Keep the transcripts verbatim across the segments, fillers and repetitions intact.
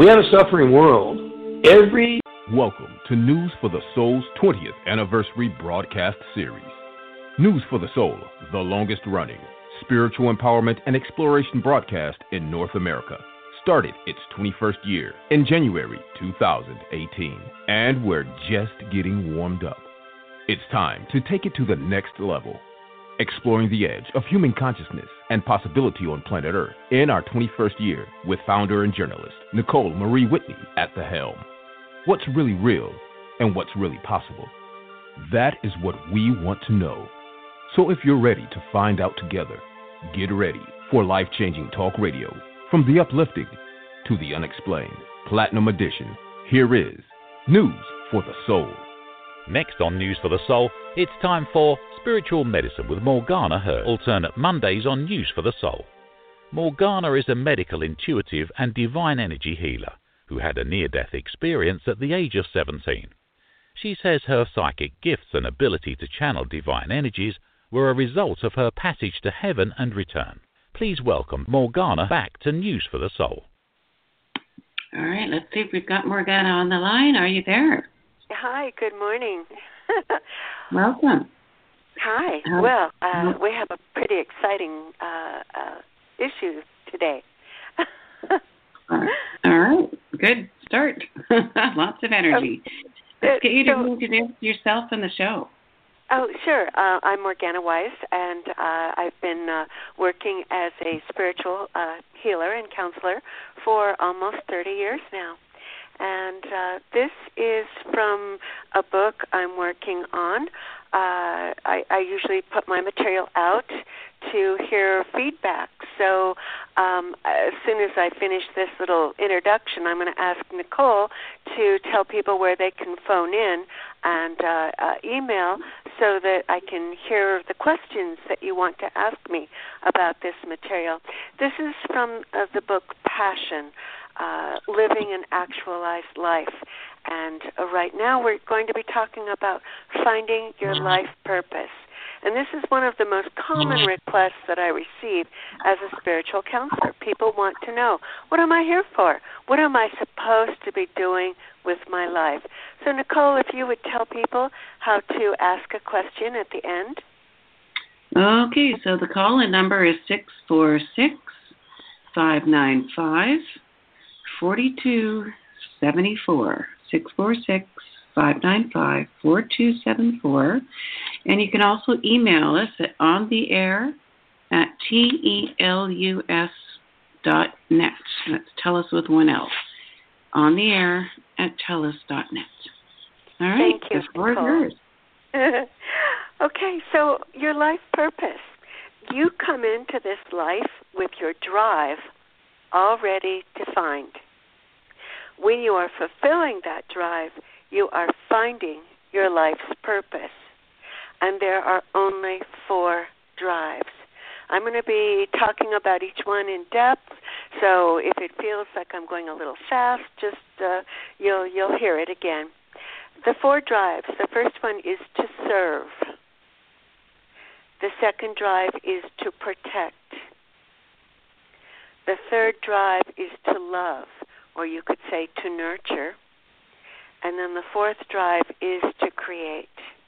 We have a suffering world. Every Welcome to News for the Soul's twentieth anniversary broadcast series. News for the Soul, the longest running spiritual empowerment and exploration broadcast in North America, started its twenty-first year in January two thousand eighteen, and we're just getting warmed up. It's time to take it to the next level, exploring the edge of human consciousness and possibility on planet Earth in our twenty-first year with founder and journalist Nicole Marie Whitney at the helm. What's really real and what's really possible? That is what we want to know. So if you're ready to find out together, get ready for life-changing talk radio. From the uplifting to the unexplained, Platinum Edition, here is News for the Soul. Next on News for the Soul, it's time for Spiritual Medicine with Morgana Hurd, alternate Mondays on News for the Soul. Morgana is a medical intuitive and divine energy healer who had a near-death experience at the age of seventeen. She says her psychic gifts and ability to channel divine energies were a result of her passage to heaven and return. Please welcome Morgana back to News for the Soul. All right, let's see if we've got Morgana on the line. Are you there? Hi, good morning. Welcome. Hi. Um, well, uh, we have a pretty exciting uh, uh, issue today. All right, good start. Lots of energy. Um, Let's get you to so, introduce yourself and the show. Oh, sure. Uh, I'm Morgana Weiss, and uh, I've been uh, working as a spiritual uh, healer and counselor for almost thirty years now. And uh, this is from a book I'm working on. Uh, I, I usually put my material out to hear feedback. So um, as soon as I finish this little introduction, I'm going to ask Nicole to tell people where they can phone in and uh, uh, email so that I can hear the questions that you want to ask me about this material. This is from uh, the book Passion, uh, Living an Actualized Life. And uh, right now we're going to be talking about finding your life purpose. And this is one of the most common requests that I receive as a spiritual counselor. People want to know, what am I here for? What am I supposed to be doing with my life? So, Nicole, if you would tell people how to ask a question at the end. Okay, so the call-in number is six four six, five nine five, four two seven four. six four six, five nine five, four two seven four. And you can also email us at on the air at telus dot net. That's TELUS with one L. On the air at telus dot net. All right. Thank you, the floor is yours. Okay, so your life purpose. You come into this life with your drive already defined. When you are fulfilling that drive, you are finding your life's purpose. And there are only four drives. I'm going to be talking about each one in depth, so if it feels like I'm going a little fast, just uh, you'll you'll hear it again. The four drives. The first one is to serve. The second drive is to protect. The third drive is to love, or you could say to nurture. And then the fourth drive is to create.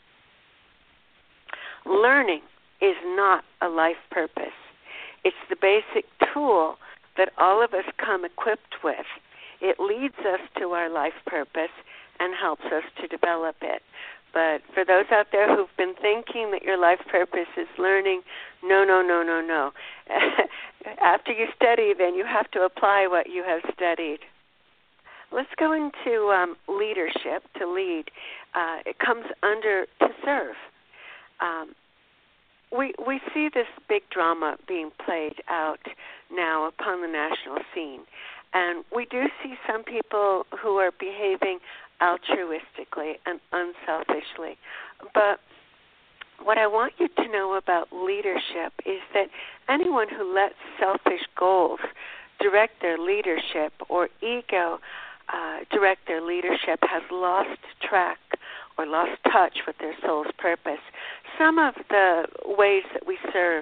Learning is not a life purpose. It's the basic tool that all of us come equipped with. It leads us to our life purpose and helps us to develop it. But for those out there who've been thinking that your life purpose is learning, no, no, no, no, no. After you study, then you have to apply what you have studied. Let's go into um, leadership, to lead. Uh, it comes under to serve. Um, we we see this big drama being played out now upon the national scene. And we do see some people who are behaving altruistically and unselfishly. But what I want you to know about leadership is that anyone who lets selfish goals direct their leadership or ego uh, direct their leadership has lost track or lost touch with their soul's purpose. Some of the ways that we serve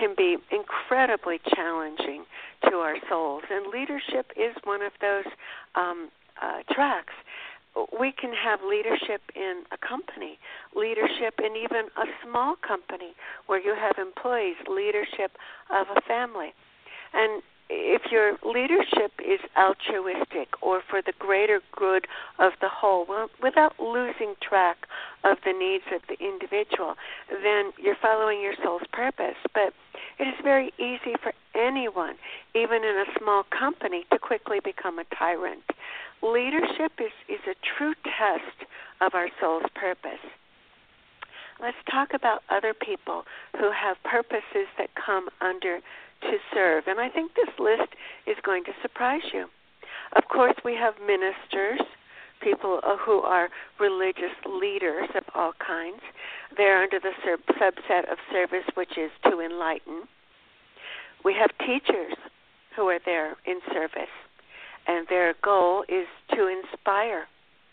can be incredibly challenging to our souls, and leadership is one of those um, uh, tracks. We can have leadership in a company, leadership in even a small company where you have employees, leadership of a family. And if your leadership is altruistic or for the greater good of the whole, well, without losing track of the needs of the individual, then you're following your soul's purpose. But it is very easy for anyone, even in a small company, to quickly become a tyrant. Leadership is, is a true test of our soul's purpose. Let's talk about other people who have purposes that come under to serve. And I think this list is going to surprise you. Of course, we have ministers, people who are religious leaders of all kinds. They're under the sub- subset of service, which is to enlighten. We have teachers who are there in service, and their goal is to inspire.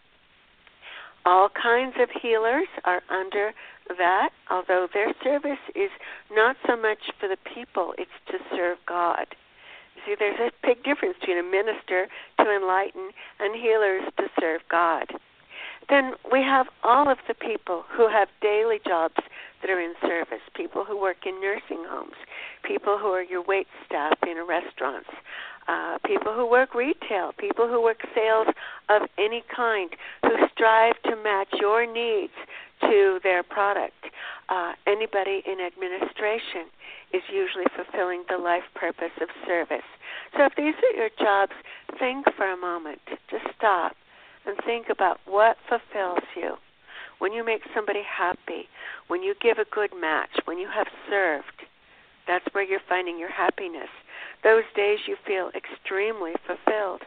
All kinds of healers are under that, although their service is not so much for the people, it's to serve God. You see, there's a big difference between a minister to enlighten and healers to serve God. Then we have all of the people who have daily jobs that are in service, people who work in nursing homes, people who are your wait staff in restaurants, uh, people who work retail, people who work sales of any kind, who strive to match your needs to their product. Uh, anybody in administration is usually fulfilling the life purpose of service. So if these are your jobs, think for a moment. Just stop and think about what fulfills you. When you make somebody happy, when you give a good match, when you have served, that's where you're finding your happiness. Those days you feel extremely fulfilled.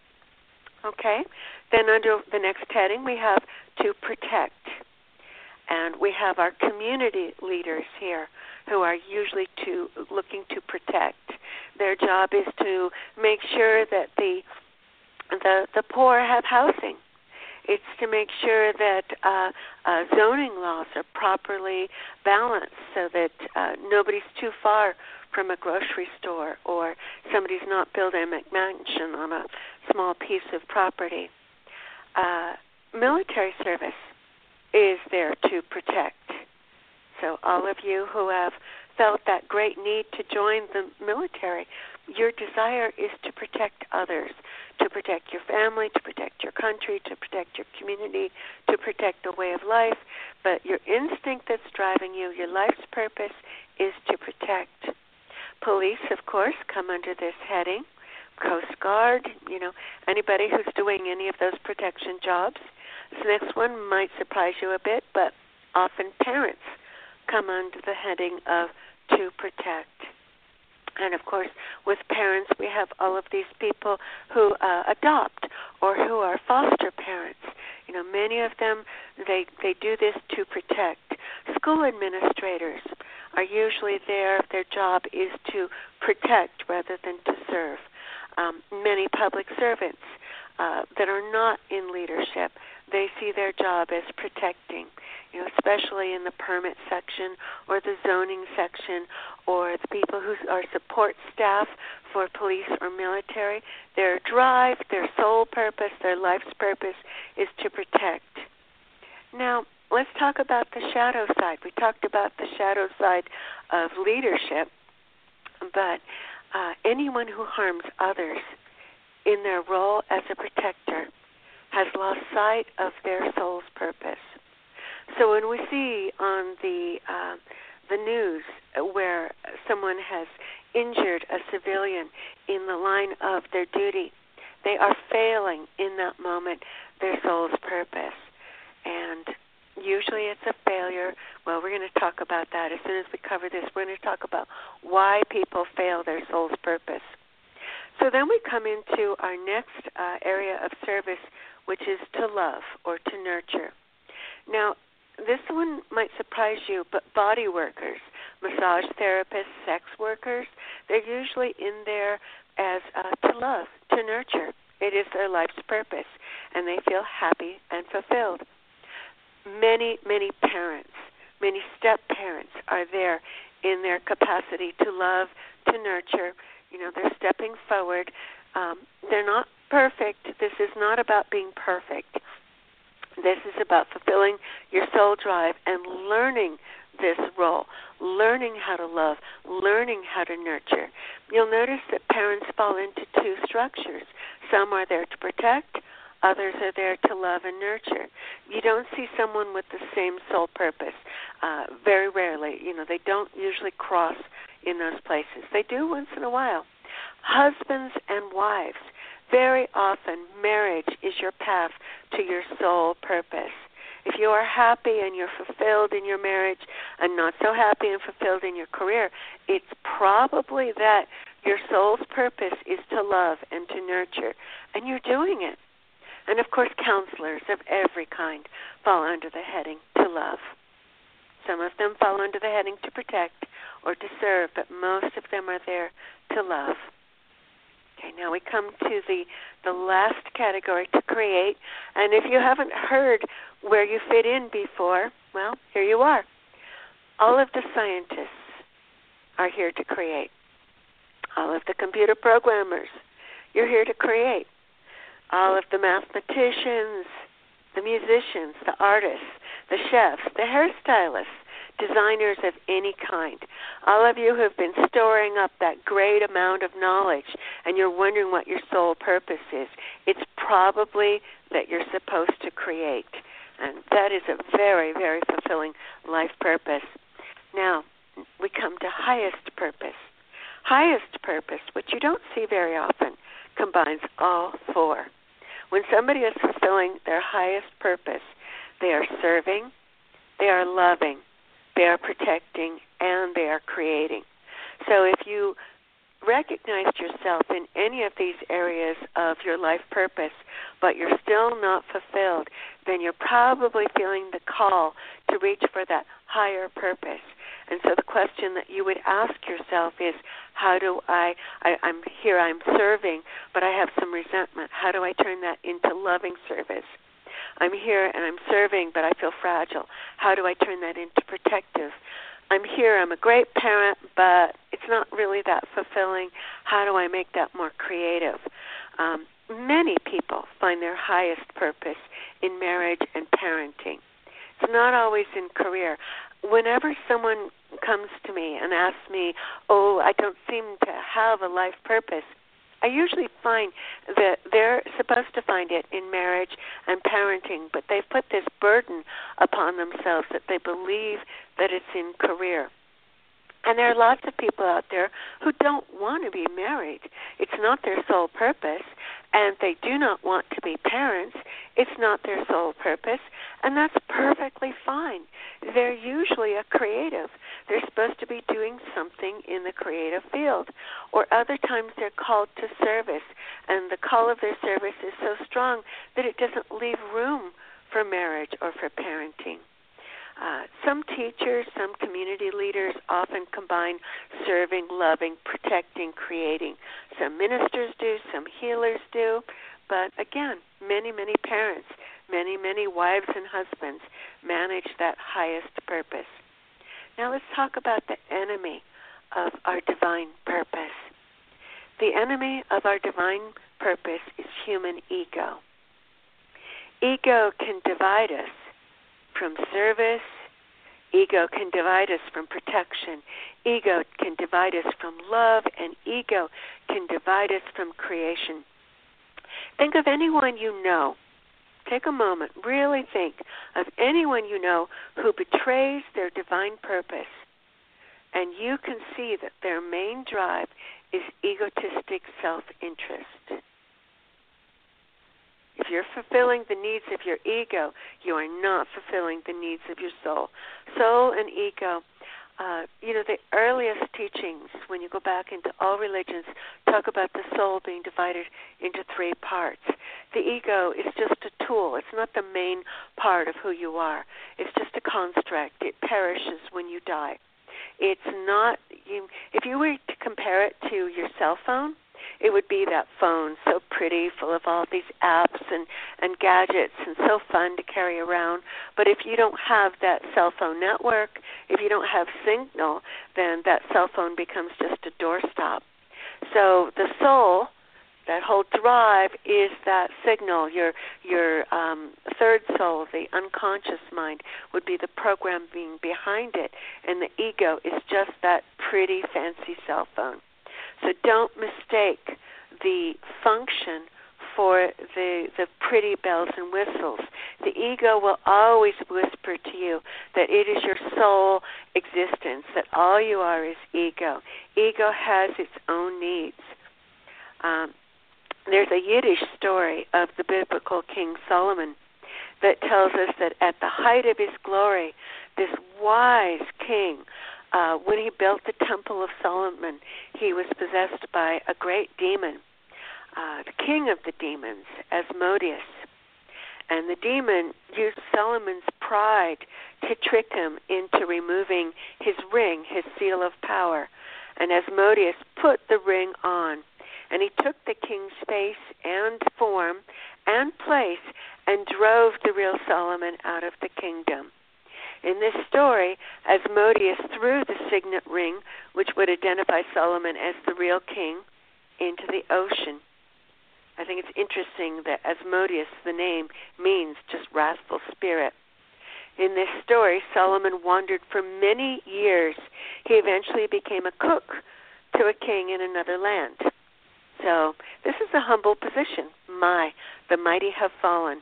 Okay? Then under the next heading, we have to protect. And we have our community leaders here who are usually to, looking to protect. Their job is to make sure that the the, the poor have housing. It's to make sure that uh, uh, zoning laws are properly balanced so that uh, nobody's too far from a grocery store or somebody's not building a McMansion on a small piece of property. Uh, military service is there to protect. So all of you who have felt that great need to join the military, your desire is to protect others, to protect your family, to protect your country, to protect your community, to protect the way of life. But your instinct that's driving you, your life's purpose, is to protect. Police, of course, come under this heading. Coast Guard, you know, anybody who's doing any of those protection jobs. This next one might surprise you a bit, but often parents come under the heading of to protect. And, of course, with parents, we have all of these people who uh, adopt or who are foster parents. You know, many of them, they, they do this to protect. School administrators are usually there. Their job is to protect rather than to serve. Um, many public servants uh, that are not in leadership, they see their job as protecting, you know, especially in the permit section or the zoning section or the people who are support staff for police or military. Their drive, their sole purpose, their life's purpose is to protect. Now, let's talk about the shadow side. We talked about the shadow side of leadership, but uh, anyone who harms others in their role as a protector has lost sight of their soul's purpose. So when we see on the uh, the news where someone has injured a civilian in the line of their duty, they are failing in that moment their soul's purpose. And usually it's a failure. Well, we're going to talk about that. As soon as we cover this, we're going to talk about why people fail their soul's purpose. So then we come into our next uh, area of service, which is to love or to nurture. Now, this one might surprise you, but body workers, massage therapists, sex workers, they're usually in there as uh, to love, to nurture. It is their life's purpose, and they feel happy and fulfilled. Many, many parents, many step-parents are there in their capacity to love, to nurture. You know, they're stepping forward. Um, they're not perfect. This is not about being perfect. This is about fulfilling your soul drive and learning this role, learning how to love, learning how to nurture. You'll notice that parents fall into two structures. Some are there to protect, others are there to love and nurture. You don't see someone with the same soul purpose. Uh, very rarely. You know, they don't usually cross in those places. They do once in a while. Husbands and wives, very often marriage is your path to your soul purpose. If you are happy and you're fulfilled in your marriage and not so happy and fulfilled in your career, it's probably that your soul's purpose is to love and to nurture, and you're doing it. And, of course, counselors of every kind fall under the heading to love. Some of them fall under the heading to protect or to serve, but most of them are there to love. Okay, now we come to the, the last category, to create. And if you haven't heard where you fit in before, well, here you are. All of the scientists are here to create. All of the computer programmers, you're here to create. All of the mathematicians, the musicians, the artists, the chefs, the hairstylists, designers of any kind. All of you who have been storing up that great amount of knowledge and you're wondering what your soul purpose is, it's probably that you're supposed to create. And that is a very, very fulfilling life purpose. Now, we come to highest purpose. Highest purpose, which you don't see very often, combines all four. When somebody is fulfilling their highest purpose, they are serving, they are loving, they are protecting, and they are creating. So if you recognized yourself in any of these areas of your life purpose, but you're still not fulfilled, then you're probably feeling the call to reach for that higher purpose. And so the question that you would ask yourself is, how do I, I, I'm here, I'm serving, but I have some resentment. How do I turn that into loving service? I'm here and I'm serving, but I feel fragile. How do I turn that into protective? I'm here, I'm a great parent, but it's not really that fulfilling. How do I make that more creative? Um, many people find their highest purpose in marriage and parenting. It's not always in career. Whenever someone comes to me and asks me, oh, I don't seem to have a life purpose, I usually find that they're supposed to find it in marriage and parenting, but they've put this burden upon themselves that they believe that it's in career. And there are lots of people out there who don't want to be married. It's not their sole purpose, and they do not want to be parents. It's not their sole purpose, and that's perfectly fine. They're usually a creative. They're supposed to be doing something in the creative field, or other times they're called to service, and the call of their service is so strong that it doesn't leave room for marriage or for parenting. Uh, some teachers, some community leaders often combine serving, loving, protecting, creating. Some ministers do, some healers do. But again, many, many parents, many, many wives and husbands manage that highest purpose. Now let's talk about the enemy of our divine purpose. The enemy of our divine purpose is human ego. Ego can divide us from service. Ego can divide us from protection. Ego can divide us from love, and ego can divide us from creation. Think of anyone you know. Take a moment, really think of anyone you know who betrays their divine purpose, and you can see that their main drive is egotistic self-interest. If you're fulfilling the needs of your ego, you are not fulfilling the needs of your soul. Soul and ego, uh, you know, the earliest teachings, when you go back into all religions, talk about the soul being divided into three parts. The ego is just a tool. It's not the main part of who you are. It's just a construct. It perishes when you die. It's not, you, if you were to compare it to your cell phone, it would be that phone, so pretty, full of all these apps and, and gadgets and so fun to carry around. But if you don't have that cell phone network, if you don't have signal, then that cell phone becomes just a doorstop. So the soul, that whole drive, is that signal. Your your um, third soul, the unconscious mind, would be the program being behind it, and the ego is just that pretty fancy cell phone. So don't mistake the function for the the pretty bells and whistles. The ego will always whisper to you that it is your soul existence, that all you are is ego. Ego has its own needs. Um, there's a Yiddish story of the biblical King Solomon that tells us that at the height of his glory, this wise king, uh, when he built the Temple of Solomon, he was possessed by a great demon, uh, the king of the demons, Asmodeus. And the demon used Solomon's pride to trick him into removing his ring, his seal of power. And Asmodeus put the ring on. And he took the king's face and form and place and drove the real Solomon out of the kingdom. In this story, Asmodeus threw the signet ring, which would identify Solomon as the real king, into the ocean. I think it's interesting that Asmodeus, the name, means just wrathful spirit. In this story, Solomon wandered for many years. He eventually became a cook to a king in another land. So this is a humble position. My, the mighty have fallen.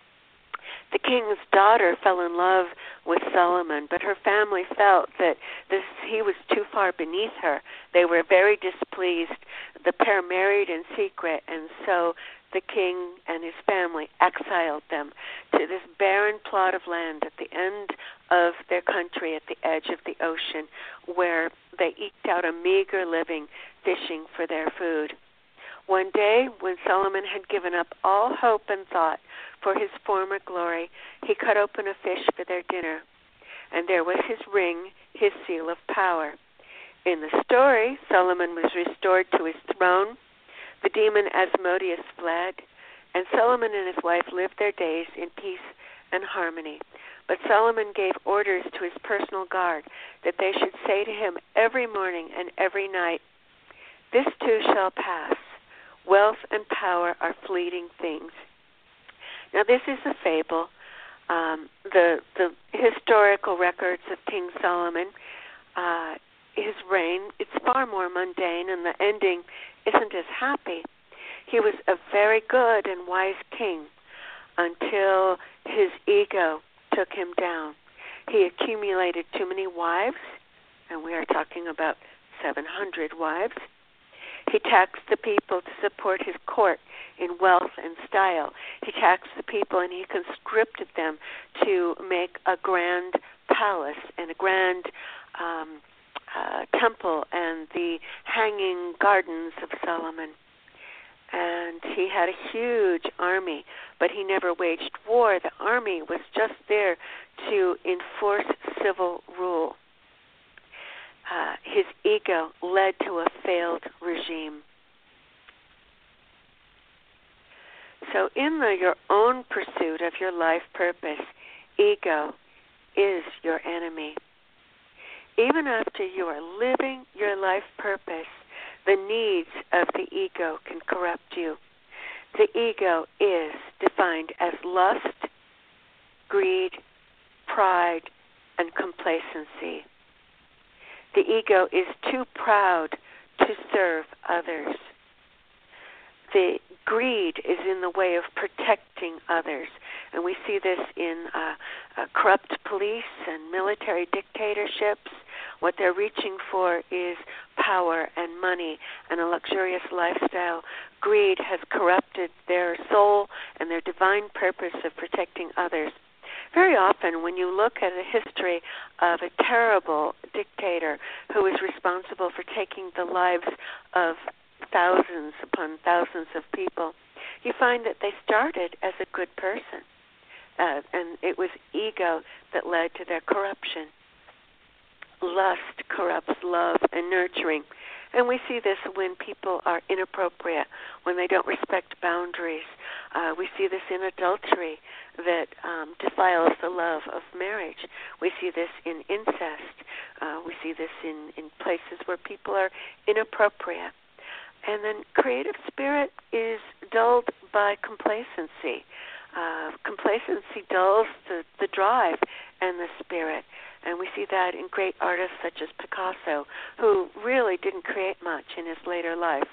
The king's daughter fell in love with Solomon, but her family felt that this, he was too far beneath her. They were very displeased. The pair married in secret, and so the king and his family exiled them to this barren plot of land at the end of their country, at the edge of the ocean, where they eked out a meager living fishing for their food. One day, when Solomon had given up all hope and thought for his former glory, he cut open a fish for their dinner, and there was his ring, his seal of power. In the story, Solomon was restored to his throne, the demon Asmodeus fled, and Solomon and his wife lived their days in peace and harmony. But Solomon gave orders to his personal guard that they should say to him every morning and every night, "This too shall pass. Wealth and power are fleeting things." Now, this is a fable. Um, the the historical records of King Solomon, uh, his reign, it's far more mundane, and the ending isn't as happy. He was a very good and wise king until his ego took him down. He accumulated too many wives, and we are talking about seven hundred wives. He taxed the people to support his court in wealth and style. He taxed the people and he conscripted them to make a grand palace and a grand um, uh, temple and the hanging gardens of Solomon. And he had a huge army, but he never waged war. The army was just there to enforce civil rule. Uh, his ego led to a failed regime. So in the, your own pursuit of your life purpose, ego is your enemy. Even after you are living your life purpose, the needs of the ego can corrupt you. The ego is defined as lust, greed, pride, and complacency. The ego is too proud to serve others. The greed is in the way of protecting others. And we see this in uh, uh, corrupt police and military dictatorships. What they're reaching for is power and money and a luxurious lifestyle. Greed has corrupted their soul and their divine purpose of protecting others. Very often, when you look at a history of a terrible dictator who is responsible for taking the lives of thousands upon thousands of people, you find that they started as a good person, uh, and it was ego that led to their corruption. Lust corrupts love and nurturing, And we see this when people are inappropriate, when they don't respect boundaries. Uh, we see this in adultery that um, defiles the love of marriage. We see this in incest. Uh, we see this in, in places where people are inappropriate. And then creative spirit is dulled by complacency. Uh, complacency dulls the, the drive and the spirit. And we see that in great artists such as Picasso, who really didn't create much in his later life.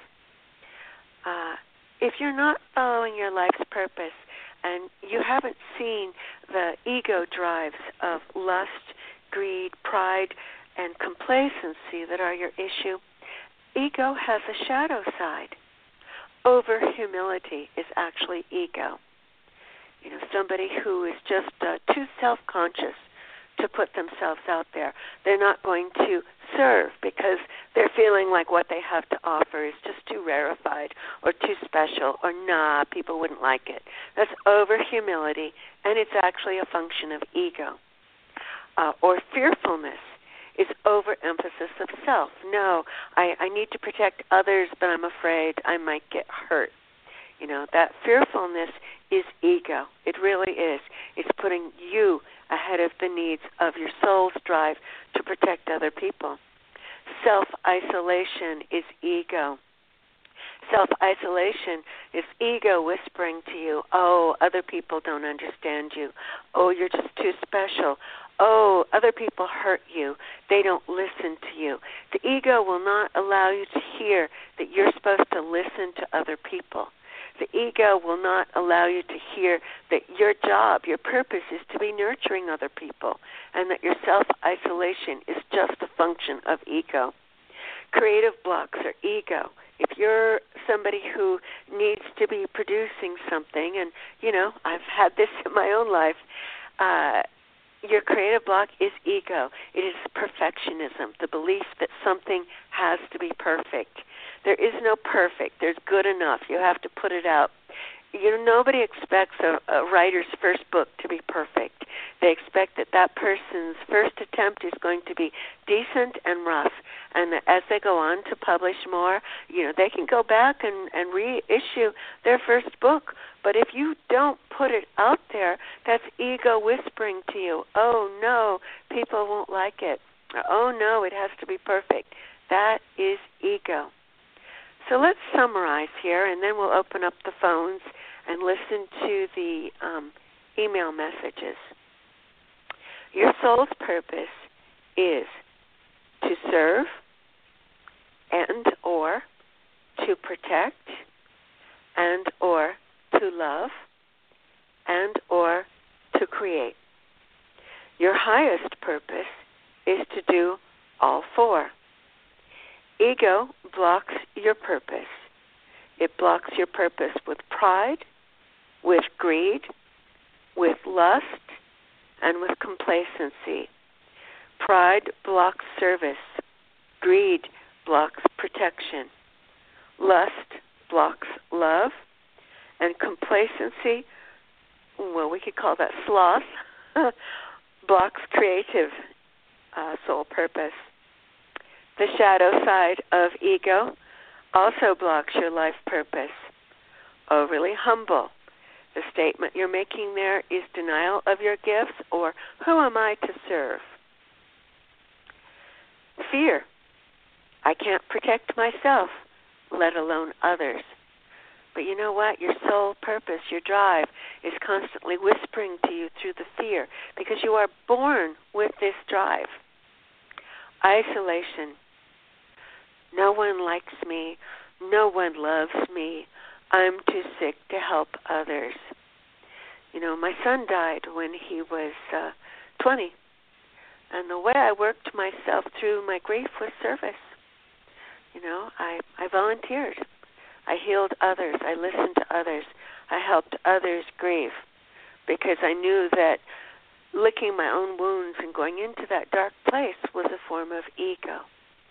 Uh, if you're not following your life's purpose and you haven't seen the ego drives of lust, greed, pride, and complacency that are your issue, ego has a shadow side. Over humility is actually ego. You know, somebody who is just uh, too self-conscious to put themselves out there. They're not going to serve because they're feeling like what they have to offer is just too rarefied or too special or nah, people wouldn't like it. That's over humility, and it's actually a function of ego. Uh, or fearfulness is overemphasis of self. No, I, I need to protect others, but I'm afraid I might get hurt. You know, that fearfulness is ego. It really is. It's putting you ahead of the needs of your soul's drive to protect other people. Self-isolation is ego. Self-isolation is ego whispering to you, oh, other people don't understand you. Oh, you're just too special. Oh, other people hurt you. They don't listen to you. The ego will not allow you to hear that you're supposed to listen to other people. The ego will not allow you to hear that your job, your purpose is to be nurturing other people, and that your self-isolation is just a function of ego. Creative blocks are ego. If you're somebody who needs to be producing something, and, you know, I've had this in my own life, uh, your creative block is ego. It is perfectionism, the belief that something has to be perfect. There is no perfect. There's good enough. You have to put it out. You know, nobody expects a, a writer's first book to be perfect. They expect that that person's first attempt is going to be decent and rough, and that as they go on to publish more, you know, they can go back and, and reissue their first book. But if you don't put it out there, that's ego whispering to you, oh, no, people won't like it. Or, oh, no, it has to be perfect. That is ego. So let's summarize here, and then we'll open up the phones and listen to the um, email messages. Your soul's purpose is to serve and or to protect and or to love and or to create. Your highest purpose is to do all four. Ego blocks your purpose. It blocks your purpose with pride, with greed, with lust, and with complacency. Pride blocks service. Greed blocks protection. Lust blocks love. And complacency, well, we could call that sloth, blocks creative uh, soul purpose. The shadow side of ego also blocks your life purpose. Overly humble. The statement you're making there is denial of your gifts, or who am I to serve? Fear. I can't protect myself, let alone others. But you know what? Your soul purpose, your drive, is constantly whispering to you through the fear, because you are born with this drive. Isolation. No one likes me. No one loves me. I'm too sick to help others. You know, my son died when he was uh, twenty. And the way I worked myself through my grief was service. You know, I, I volunteered. I healed others. I listened to others. I helped others grieve, because I knew that licking my own wounds and going into that dark place was a form of ego.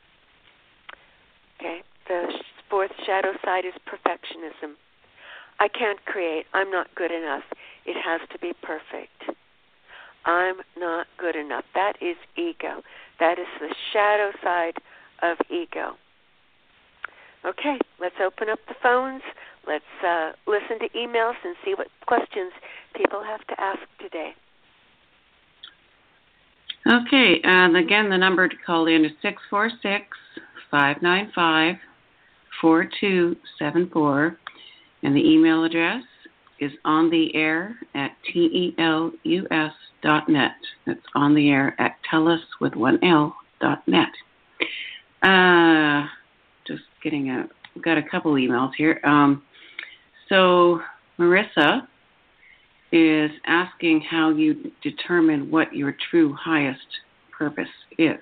Okay, the fourth shadow side is perfectionism. I can't create. I'm not good enough. It has to be perfect. I'm not good enough. That is ego. That is the shadow side of ego. Okay, let's open up the phones. Let's uh, listen to emails and see what questions people have to ask today. Okay, and again, the number to call in is six four six, five nine five, four two seven four, and the email address is on the air at telus dot net. That's on the air at telus with one L dot net. Uh, just getting a, we've got a couple emails here. Um, so Marissa is asking how you determine what your true highest purpose is.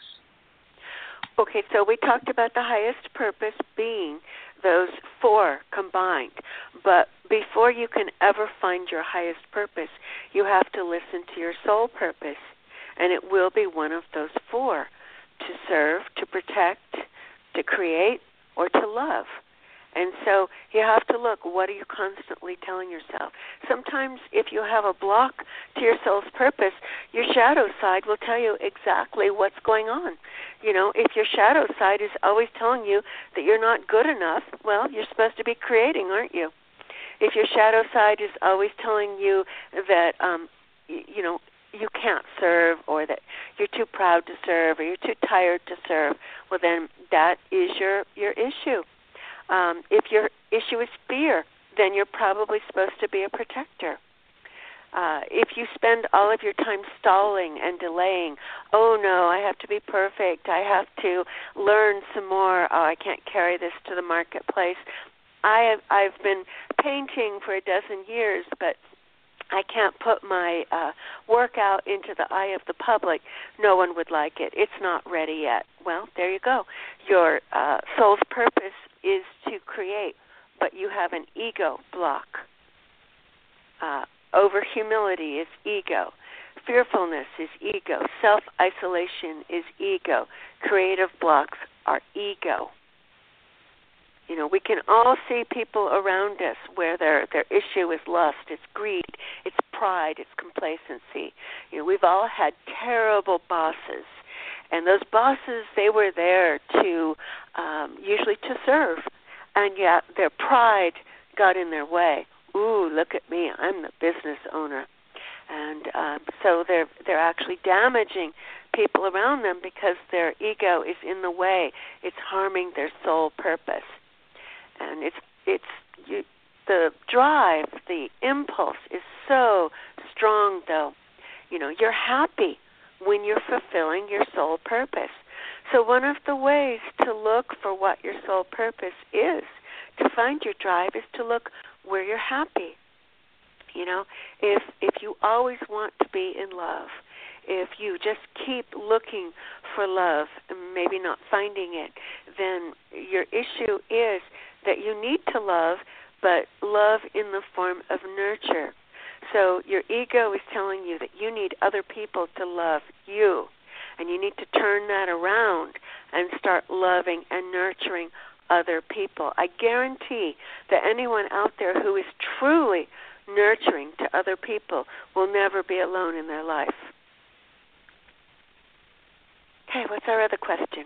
Okay, so we talked about the highest purpose being those four combined. But before you can ever find your highest purpose, you have to listen to your soul purpose. And it will be one of those four: to serve, to protect, to create, or to love. And so you have to look, what are you constantly telling yourself? Sometimes if you have a block to your soul's purpose, your shadow side will tell you exactly what's going on. You know, if your shadow side is always telling you that you're not good enough, well, you're supposed to be creating, aren't you? If your shadow side is always telling you that, um, y- you know, you can't serve, or that you're too proud to serve, or you're too tired to serve, well, then that is your, your issue. Um, if your issue is fear, then you're probably supposed to be a protector. Uh, if you spend all of your time stalling and delaying, oh, no, I have to be perfect, I have to learn some more, oh, I can't carry this to the marketplace. I have, I've been painting for a dozen years, but I can't put my uh, work out into the eye of the public. No one would like it. It's not ready yet. Well, there you go. Your uh, soul's purpose is to create, but you have an ego block. Uh, over humility is ego. Fearfulness is ego. Self-isolation is ego. Creative blocks are ego. You know, we can all see people around us where their their issue is lust, it's greed, it's pride, it's complacency. You know, we've all had terrible bosses, and those bosses, they were there to um, usually to serve, and yet their pride got in their way. Ooh, look at me, I'm the business owner, and um, so they're they're actually damaging people around them because their ego is in the way. It's harming their soul purpose. And it's it's you, the drive, the impulse is so strong, though. You know, you're happy when you're fulfilling your soul purpose. So one of the ways to look for what your soul purpose is, to find your drive, is to look where you're happy. You know, if if you always want to be in love, if you just keep looking for love and maybe not finding it, then your issue is that you need to love, but love in the form of nurture. So your ego is telling you that you need other people to love you, and you need to turn that around and start loving and nurturing other people. I guarantee that anyone out there who is truly nurturing to other people will never be alone in their life. Okay, what's our other question?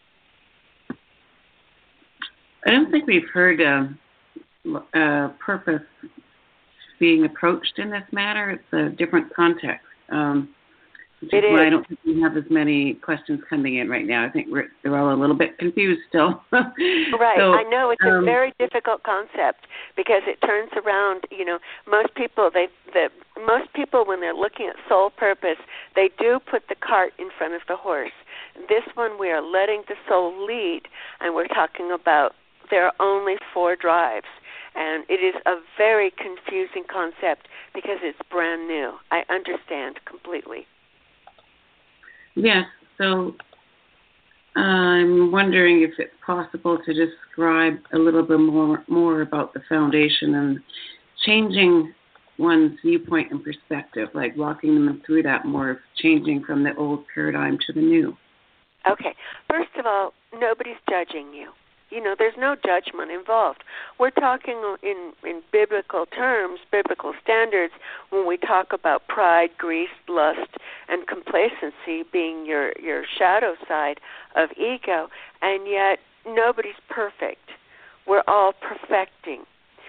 I don't think we've heard uh, uh, purpose being approached in this matter. It's a different context. Um, which is why I don't think we have as many questions coming in right now. I think we're, they're all a little bit confused still. Right. So, I know it's um, a very difficult concept because it turns around. You know, most people they the most people when they're looking at soul purpose, they do put the cart in front of the horse. This one we are letting the soul lead, and we're talking about there are only four drives. And it is a very confusing concept because it's brand new. I understand completely. Yes, so I'm wondering if it's possible to describe a little bit more, more about the foundation and changing one's viewpoint and perspective, like walking them through that more, changing from the old paradigm to the new. Okay. First of all, nobody's judging you. You know, there's no judgment involved. We're talking in, in biblical terms, biblical standards, when we talk about pride, greed, lust, and complacency being your, your shadow side of ego, and yet nobody's perfect. we're all perfecting.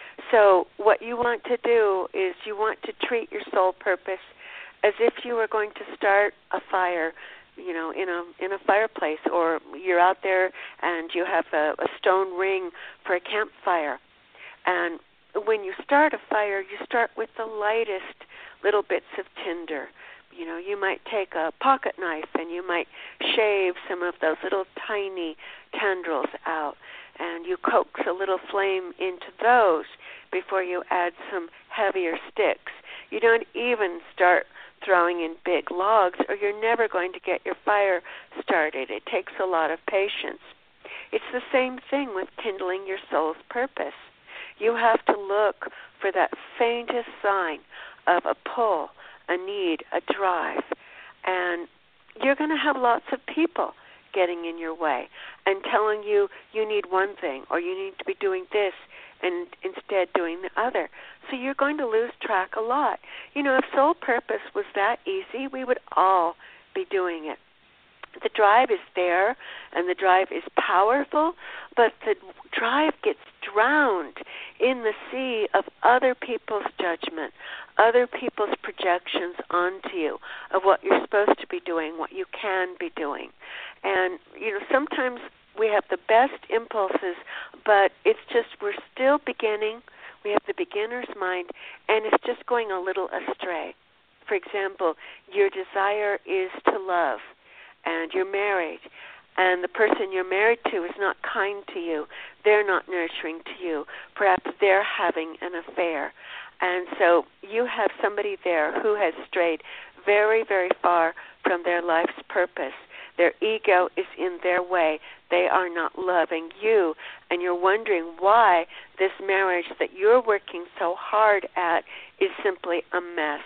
So what you want to do is you want to treat your soul purpose as if you were going to start a fire, you know, in a in a fireplace, or you're out there and you have a, a stone ring for a campfire. And when you start a fire, you start with the lightest little bits of tinder. You know, you might take a pocket knife and you might shave some of those little tiny tendrils out, and you coax a little flame into those before you add some heavier sticks. You don't even start throwing in big logs, or you're never going to get your fire started. It takes a lot of patience. It's the same thing with kindling your soul's purpose. You have to look for that faintest sign of a pull, a need, a drive, and you're going to have lots of people getting in your way and telling you you need one thing or you need to be doing this and instead doing the other. So you're going to lose track a lot. You know, if soul purpose was that easy, we would all be doing it. The drive is there, and the drive is powerful, but the drive gets drowned in the sea of other people's judgment, other people's projections onto you of what you're supposed to be doing, what you can be doing. And, you know, sometimes we have the best impulses, but it's just we're still beginning. We have the beginner's mind, and it's just going a little astray. For example, your desire is to love, and you're married, and the person you're married to is not kind to you. They're not nurturing to you. Perhaps they're having an affair. And so you have somebody there who has strayed very, very far from their life's purpose. Their ego is in their way. They are not loving you, and you're wondering why this marriage that you're working so hard at is simply a mess.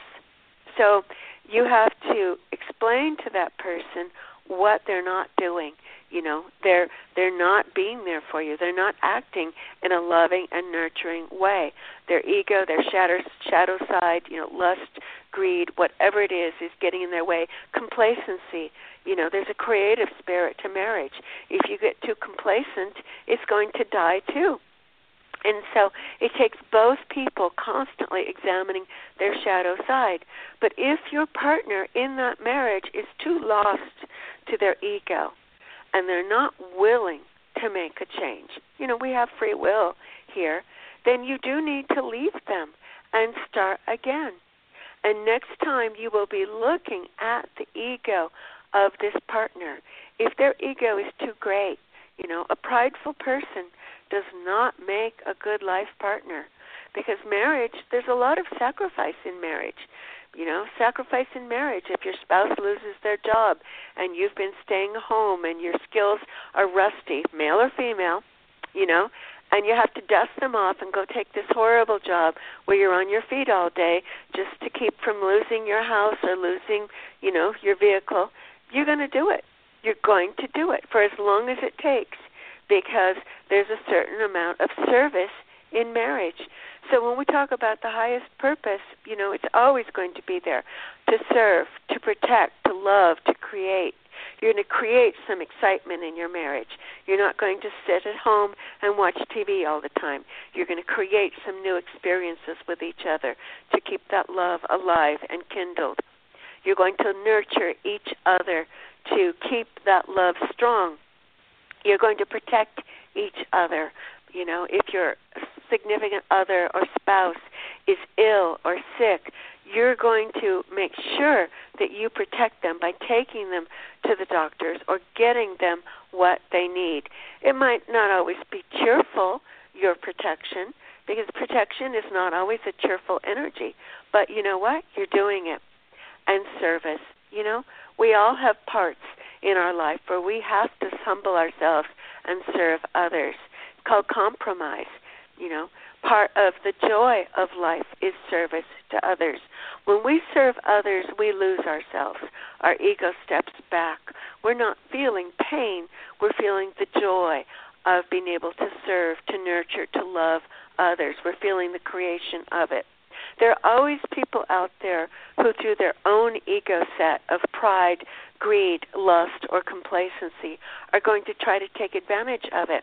So you have to explain to that person what they're not doing. You know, they're they're not being there for you. They're not acting in a loving and nurturing way. Their ego, their shadow, shadow side, you know, lust, greed, whatever it is, is getting in their way. Complacency. You know, there's a creative spirit to marriage. If you get too complacent, it's going to die too. And so it takes both people constantly examining their shadow side. But if your partner in that marriage is too lost to their ego and they're not willing to make a change, you know, we have free will here, then you do need to leave them and start again. And next time you will be looking at the ego of this partner. If their ego is too great, you know, a prideful person does not make a good life partner, because marriage, there's a lot of sacrifice in marriage. You know, sacrifice in marriage. If your spouse loses their job and you've been staying home and your skills are rusty, male or female, you know, and you have to dust them off and go take this horrible job where you're on your feet all day just to keep from losing your house or losing, you know, your vehicle, you're going to do it. You're going to do it for as long as it takes, because there's a certain amount of service in marriage. So when we talk about the highest purpose, you know, it's always going to be there to serve, to protect, to love, to create. You're going to create some excitement in your marriage. You're not going to sit at home and watch T V all the time. You're going to create some new experiences with each other to keep that love alive and kindled. You're going to nurture each other to keep that love strong. You're going to protect each other. You know, if your significant other or spouse is ill or sick, you're going to make sure that you protect them by taking them to the doctors or getting them what they need. It might not always be cheerful, your protection, because protection is not always a cheerful energy. But you know what? You're doing it. And service, you know, we all have parts in our life where we have to humble ourselves and serve others. It's called compromise, you know. Part of the joy of life is service to others. When we serve others, we lose ourselves. Our ego steps back. We're not feeling pain. We're feeling the joy of being able to serve, to nurture, to love others. We're feeling the creation of it. There are always people out there who, through their own ego set of pride, greed, lust, or complacency, are going to try to take advantage of it.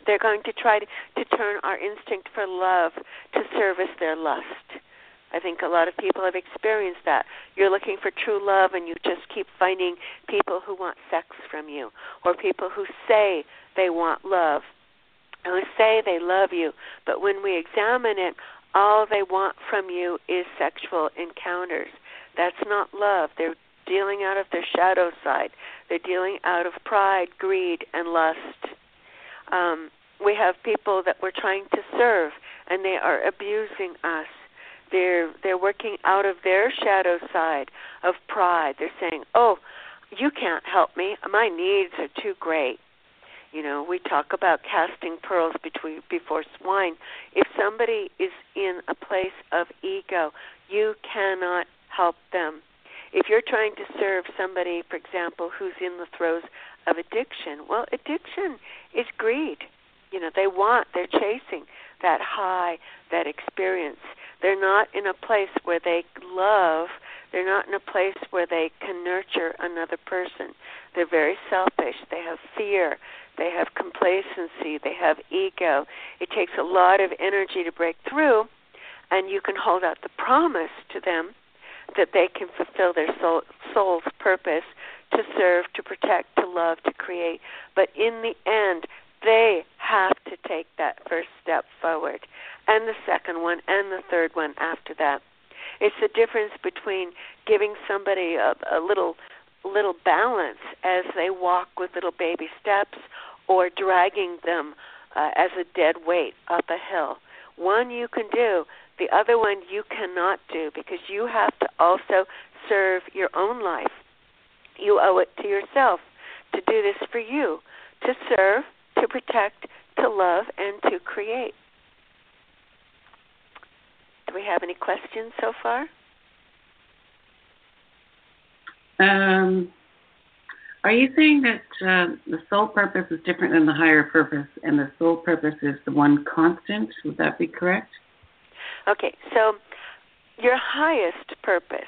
They're going to try to, to turn our instinct for love to service their lust. I think a lot of people have experienced that. You're looking for true love, and you just keep finding people who want sex from you, or people who say they want love, who say they love you. But when we examine it, all they want from you is sexual encounters. That's not love. They're dealing out of their shadow side. They're dealing out of pride, greed, and lust. Um, we have people that we're trying to serve, and they are abusing us. They're they're working out of their shadow side of pride. They're saying, oh, you can't help me. My needs are too great. You know, we talk about casting pearls between, before swine. If somebody is in a place of ego, you cannot help them. If you're trying to serve somebody, for example, who's in the throes of addiction, well, addiction is greed. You know, they want, they're chasing that high, that experience. They're not in a place where they love. They're not in a place where they can nurture another person. They're very selfish. They have fear. They have complacency. They have ego. It takes a lot of energy to break through, and you can hold out the promise to them that they can fulfill their soul, soul's purpose to serve, to protect, to love, to create. But in the end, they have to take that first step forward, and the second one, and the third one after that. It's the difference between giving somebody a, a little little balance as they walk with little baby steps, or dragging them uh, as a dead weight up a hill. One you can do, the other one you cannot do, because you have to also serve your own life. You owe it to yourself to do this for you, to serve, to protect, to love, and to create. Do we have any questions so far? Um, are you saying that uh, the soul purpose is different than the higher purpose, and the soul purpose is the one constant? Would that be correct? Okay, so your highest purpose,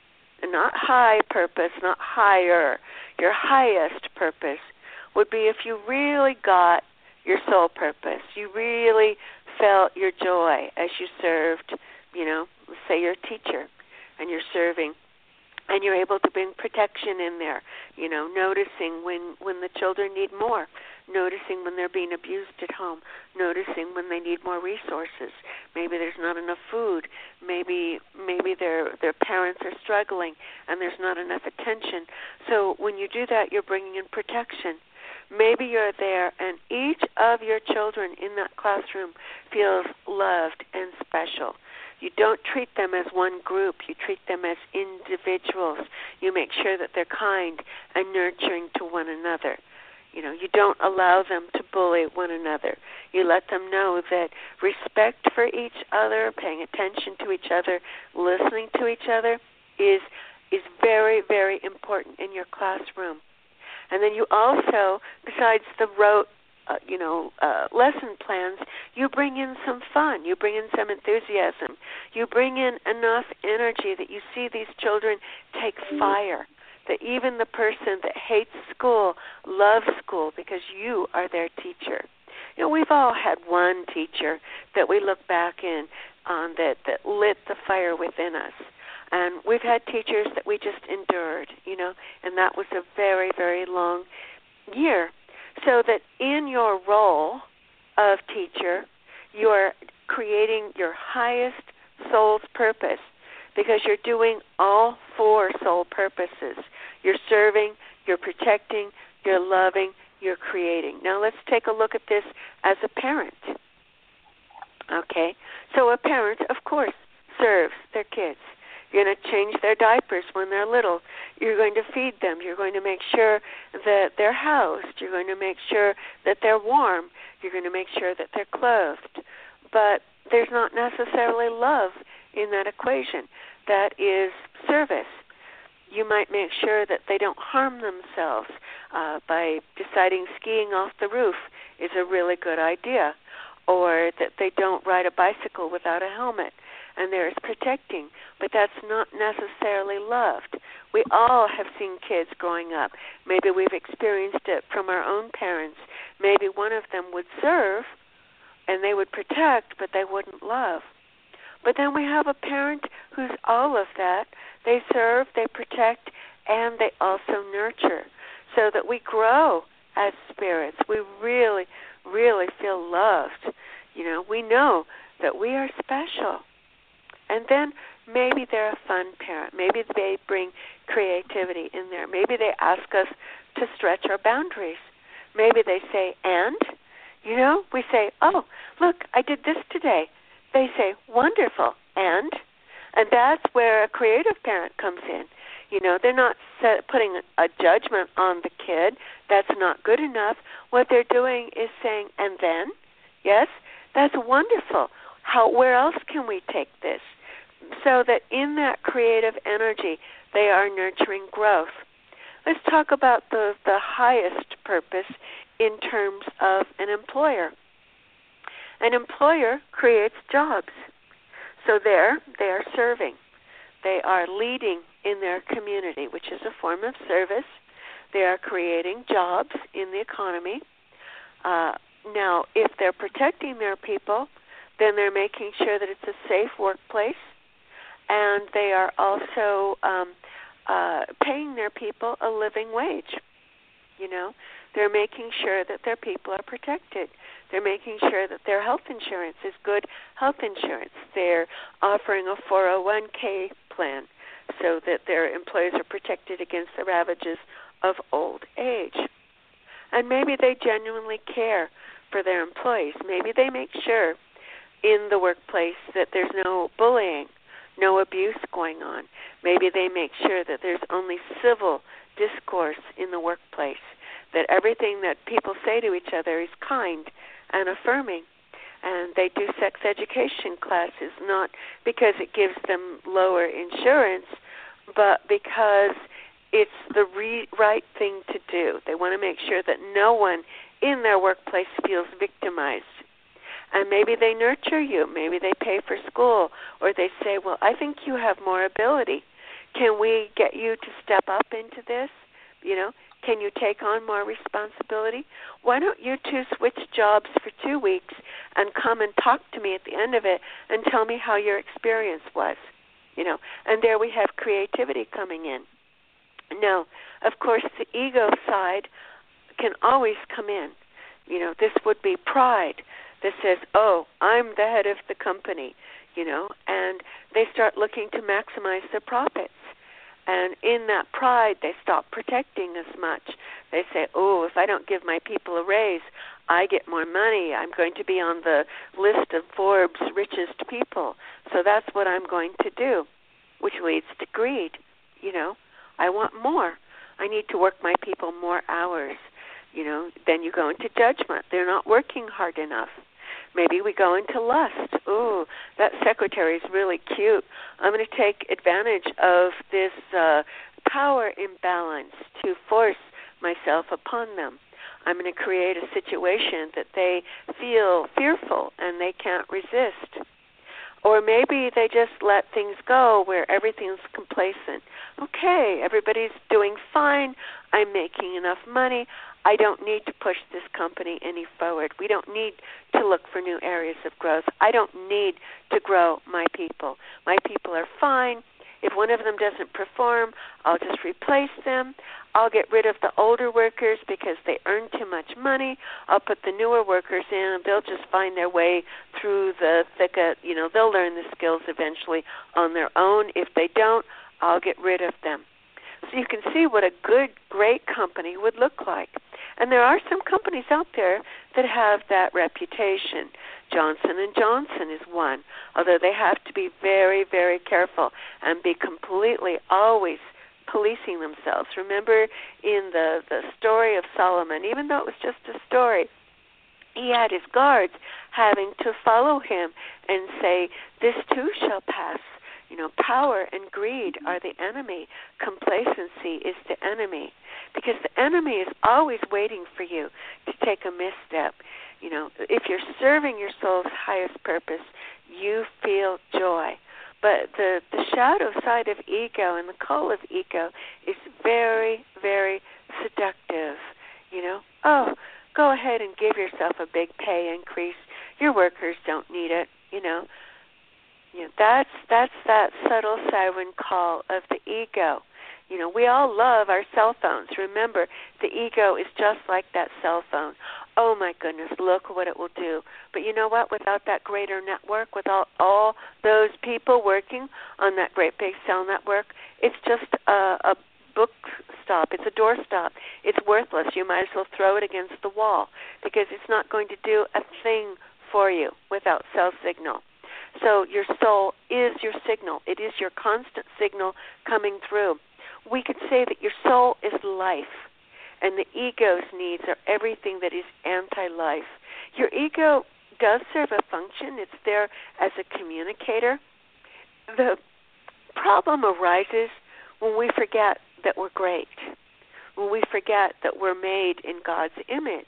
not high purpose, not higher, your highest purpose would be if you really got your soul purpose. You really felt your joy as you served, you know, let's say you're a teacher and you're serving, and you're able to bring protection in there, you know, noticing when, when the children need more, noticing when they're being abused at home, noticing when they need more resources. Maybe there's not enough food. Maybe maybe their their parents are struggling and there's not enough attention. So when you do that, you're bringing in protection. Maybe you're there and each of your children in that classroom feels loved and special. You don't treat them as one group. You treat them as individuals. You make sure that they're kind and nurturing to one another. You know, you don't allow them to bully one another. You let them know that respect for each other, paying attention to each other, listening to each other is is very, very important in your classroom. And then you also, besides the rote, uh, you know, uh, lesson plans, you bring in some fun. You bring in some enthusiasm. You bring in enough energy that you see these children take fire, that even the person that hates school loves school because you are their teacher. You know, we've all had one teacher that we look back in on that, that lit the fire within us. And we've had teachers that we just endured, you know, and that was a very, very long year. So that in your role of teacher, you're creating your highest soul's purpose because you're doing all four soul purposes. You're serving, you're protecting, you're loving, you're creating. Now let's take a look at this as a parent. Okay? So a parent, of course, serves their kids. You're going to change their diapers when they're little. You're going to feed them. You're going to make sure that they're housed. You're going to make sure that they're warm. You're going to make sure that they're clothed. But there's not necessarily love in that equation. That is service. You might make sure that they don't harm themselves uh, by deciding skiing off the roof is a really good idea, or that they don't ride a bicycle without a helmet. and there is protecting, but that's not necessarily loved. We all have seen kids growing up. Maybe we've experienced it from our own parents. Maybe one of them would serve, and they would protect, but they wouldn't love. But then we have a parent who's all of that. They serve, they protect, and they also nurture, so that we grow as spirits. We really, really feel loved. You know, we know that we are special. And then maybe they're a fun parent. Maybe they bring creativity in there. Maybe they ask us to stretch our boundaries. Maybe they say, and? You know, we say, oh, look, I did this today. They say, wonderful, and? And that's where a creative parent comes in. You know, they're not set, putting a judgment on the kid. That's not good enough. What they're doing is saying, and then? Yes, that's wonderful. How? Where else can we take this? So that in that creative energy, they are nurturing growth. Let's talk about the, the highest purpose in terms of an employer. An employer creates jobs. So there, they are serving. They are leading in their community, which is a form of service. They are creating jobs in the economy. Uh, now, if they're protecting their people, then they're making sure that it's a safe workplace, and they are also um, uh, paying their people a living wage. You know, they're making sure that their people are protected. They're making sure that their health insurance is good health insurance. They're offering a four oh one k plan so that their employees are protected against the ravages of old age. And maybe they genuinely care for their employees. Maybe they make sure in the workplace that there's no bullying, no abuse going on. Maybe they make sure that there's only civil discourse in the workplace, that everything that people say to each other is kind and affirming. And they do sex education classes, not because it gives them lower insurance, but because it's the re- right thing to do. They want to make sure that no one in their workplace feels victimized. And maybe they nurture you. Maybe they pay for school. Or they say, well, I think you have more ability. Can we get you to step up into this? You know, can you take on more responsibility? Why don't you two switch jobs for two weeks and come and talk to me at the end of it and tell me how your experience was? You know, and there we have creativity coming in. Now, of course, the ego side can always come in. You know, this would be pride that says, oh, I'm the head of the company, you know, and they start looking to maximize their profits. And in that pride, they stop protecting as much. They say, oh, if I don't give my people a raise, I get more money. I'm going to be on the list of Forbes' richest people. So that's what I'm going to do, which leads to greed. You know, I want more. I need to work my people more hours. You know, then you go into judgment. They're not working hard enough. Maybe we go into lust. Ooh, that secretary is really cute. I'm going to take advantage of this uh, power imbalance to force myself upon them. I'm going to create a situation that they feel fearful and they can't resist. Or maybe they just let things go where everything's complacent. Okay, everybody's doing fine. I'm making enough money. I don't need to push this company any forward. We don't need to look for new areas of growth. I don't need to grow my people. My people are fine. If one of them doesn't perform, I'll just replace them. I'll get rid of the older workers because they earn too much money. I'll put the newer workers in, and they'll just find their way through the thicket. You know, they'll learn the skills eventually on their own. If they don't, I'll get rid of them. So you can see what a good, great company would look like. And there are some companies out there that have that reputation. Johnson and Johnson is one, although they have to be very, very careful and be completely always policing themselves. Remember in the, the story of Solomon, even though it was just a story, he had his guards having to follow him and say, this too shall pass. You know, power and greed are the enemy. Complacency is the enemy. Because the enemy is always waiting for you to take a misstep. You know, if you're serving your soul's highest purpose, you feel joy. But the, the shadow side of ego and the call of ego is very, very seductive. You know, oh, go ahead and give yourself a big pay increase. Your workers don't need it, you know. You know, that's that's that subtle siren call of the ego. You know, we all love our cell phones. Remember, the ego is just like that cell phone. Oh, my goodness, look what it will do. But you know what? Without that greater network, without all those people working on that great big cell network, it's just a, a book stop. It's a doorstop. It's worthless. You might as well throw it against the wall because it's not going to do a thing for you without cell signal. So your soul is your signal. It is your constant signal coming through. We could say that your soul is life, and the ego's needs are everything that is anti-life. Your ego does serve a function. It's there as a communicator. The problem arises when we forget that we're great, when we forget that we're made in God's image,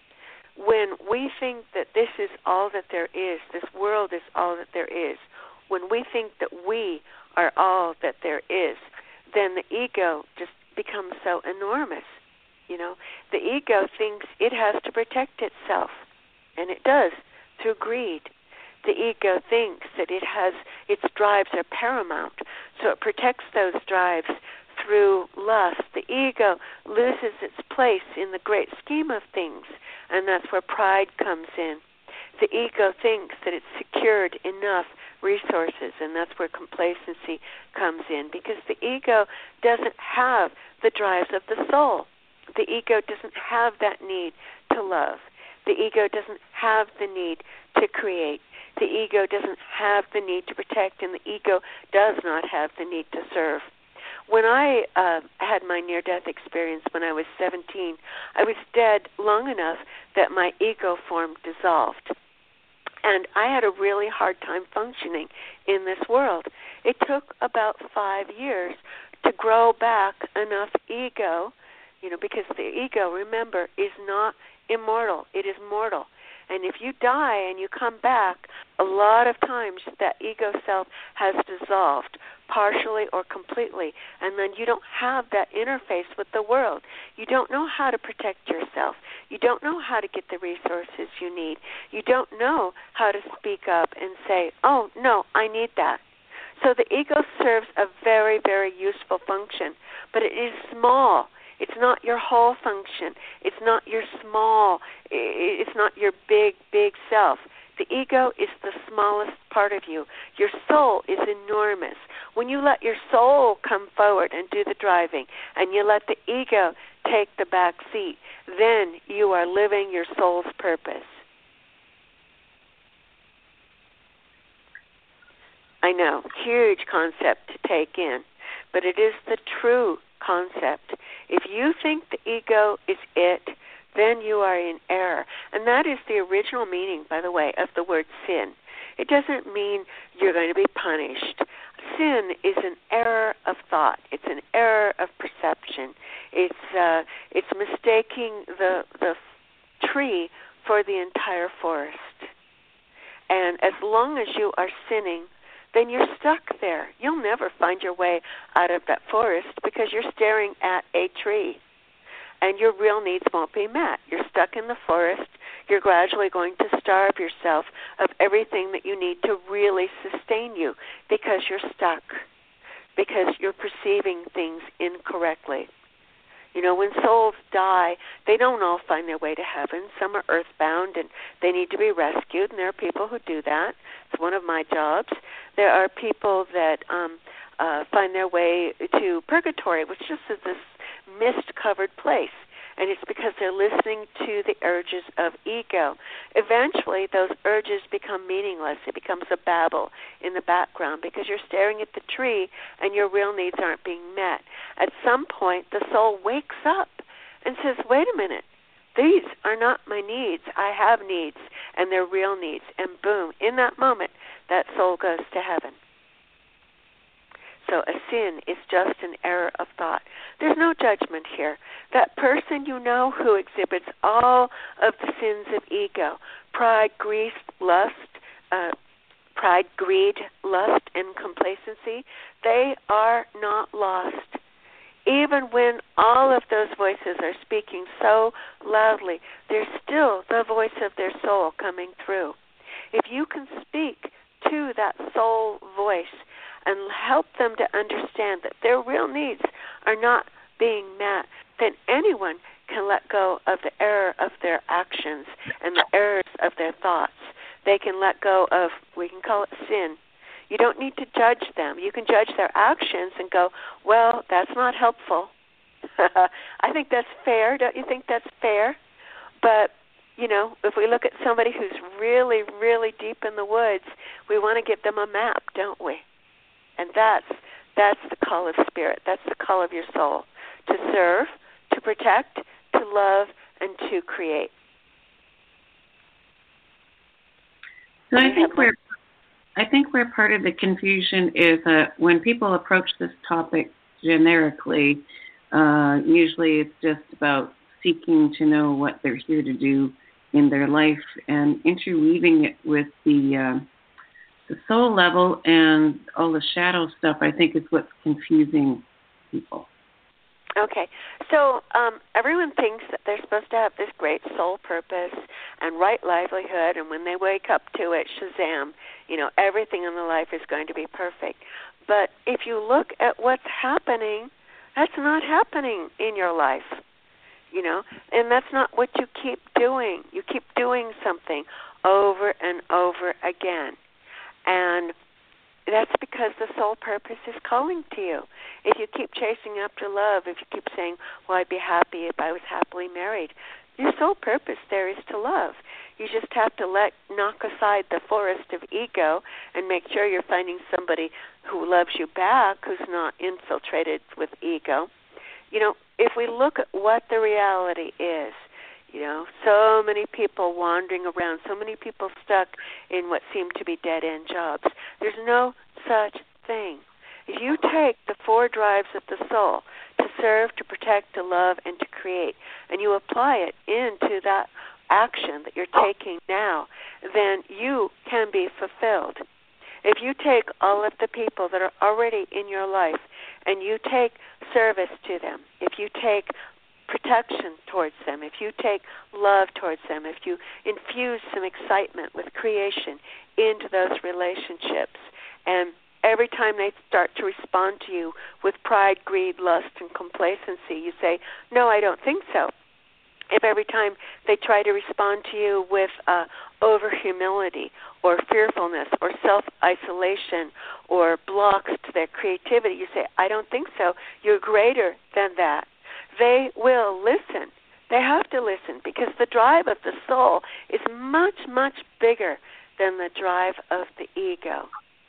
when we think that this is all that there is, this world is all that there is, when we think that we are all that there is, then the ego just becomes so enormous. You know, the ego thinks it has to protect itself, and it does through greed. The ego thinks that it has its drives are paramount, so it protects those drives through lust. The ego loses its place in the great scheme of things, and that's where pride comes in. The ego thinks that it's secured enough resources, and that's where complacency comes in, because the ego doesn't have the drives of the soul. The ego doesn't have that need to love. The ego doesn't have the need to create. The ego doesn't have the need to protect, and the ego does not have the need to serve. When I uh, had my near-death experience when I was seventeen, I was dead long enough that my ego form dissolved. And I had a really hard time functioning in this world. It took about five years to grow back enough ego, you know, because the ego, remember, is not immortal. It is mortal. And if you die and you come back, a lot of times that ego self has dissolved, partially or completely, and then you don't have that interface with the world. You don't know how to protect yourself. You don't know how to get the resources you need. You don't know how to speak up and say, oh, no, I need that. So the ego serves a very, very useful function, but it is small. It's not your whole function. It's not your small. It's not your big, big self. The ego is the smallest part of you. Your soul is enormous. When you let your soul come forward and do the driving, and you let the ego take the back seat, then you are living your soul's purpose. I know, huge concept to take in, but it is the true concept. If you think the ego is it, then you are in error. And that is the original meaning, by the way, of the word sin. It doesn't mean you're going to be punished. Sin is an error of thought. It's an error of perception. It's uh, it's mistaking the the tree for the entire forest. And as long as you are sinning, then you're stuck there. You'll never find your way out of that forest because you're staring at a tree. And your real needs won't be met. You're stuck in the forest. You're gradually going to starve yourself of everything that you need to really sustain you because you're stuck, because you're perceiving things incorrectly. You know, when souls die, they don't all find their way to heaven. Some are earthbound and they need to be rescued, and there are people who do that. It's one of my jobs. There are people that um, uh, find their way to purgatory, which just is this mist-covered place, and it's because they're listening to the urges of ego. Eventually, those urges become meaningless. It becomes a babble in the background because you're staring at the tree and your real needs aren't being met. At some point, the soul wakes up and says, wait a minute, these are not my needs. I have needs, and they're real needs. And boom, in that moment, that soul goes to heaven. So a sin is just an error of thought. There's no judgment here. That person you know who exhibits all of the sins of ego, pride, greed, lust, uh, pride, greed, lust, and complacency, they are not lost. Even when all of those voices are speaking so loudly, there's still the voice of their soul coming through. If you can speak to that soul voice and help them to understand that their real needs are not being met, then anyone can let go of the error of their actions and the errors of their thoughts. They can let go of, we can call it sin. You don't need to judge them. You can judge their actions and go, well, that's not helpful. I think that's fair. Don't you think that's fair? But, you know, if we look at somebody who's really, really deep in the woods, we want to give them a map, don't we? And that's that's the call of spirit. That's the call of your soul, to serve, to protect, to love, and to create. So I think we're I think where part of the confusion is uh, when people approach this topic generically, uh, usually it's just about seeking to know what they're here to do in their life, and interweaving it with the uh, the soul level and all the shadow stuff, I think, is what's confusing people. Okay, so um, everyone thinks that they're supposed to have this great soul purpose and right livelihood, and when they wake up to it, shazam, you know, everything in their life is going to be perfect. But if you look at what's happening, that's not happening in your life, you know, and that's not what you keep doing. You keep doing something over and over again, and that's because the soul purpose is calling to you. If you keep chasing after love, if you keep saying, well, I'd be happy if I was happily married, your soul purpose there is to love. You just have to let knock aside the forest of ego and make sure you're finding somebody who loves you back, who's not infiltrated with ego. You know, if we look at what the reality is, you know, so many people wandering around, so many people stuck in what seem to be dead-end jobs. There's no such thing. If you take the four drives of the soul, to serve, to protect, to love, and to create, and you apply it into that action that you're taking now, then you can be fulfilled. If you take all of the people that are already in your life and you take service to them, if you take protection towards them, if you take love towards them, if you infuse some excitement with creation into those relationships, and every time they start to respond to you with pride, greed, lust, and complacency, you say, no, I don't think so. If every time they try to respond to you with uh, over-humility or fearfulness or self-isolation or blocks to their creativity, you say, I don't think so. You're greater than that. They will listen. They have to listen because the drive of the soul is much, much bigger than the drive of the ego.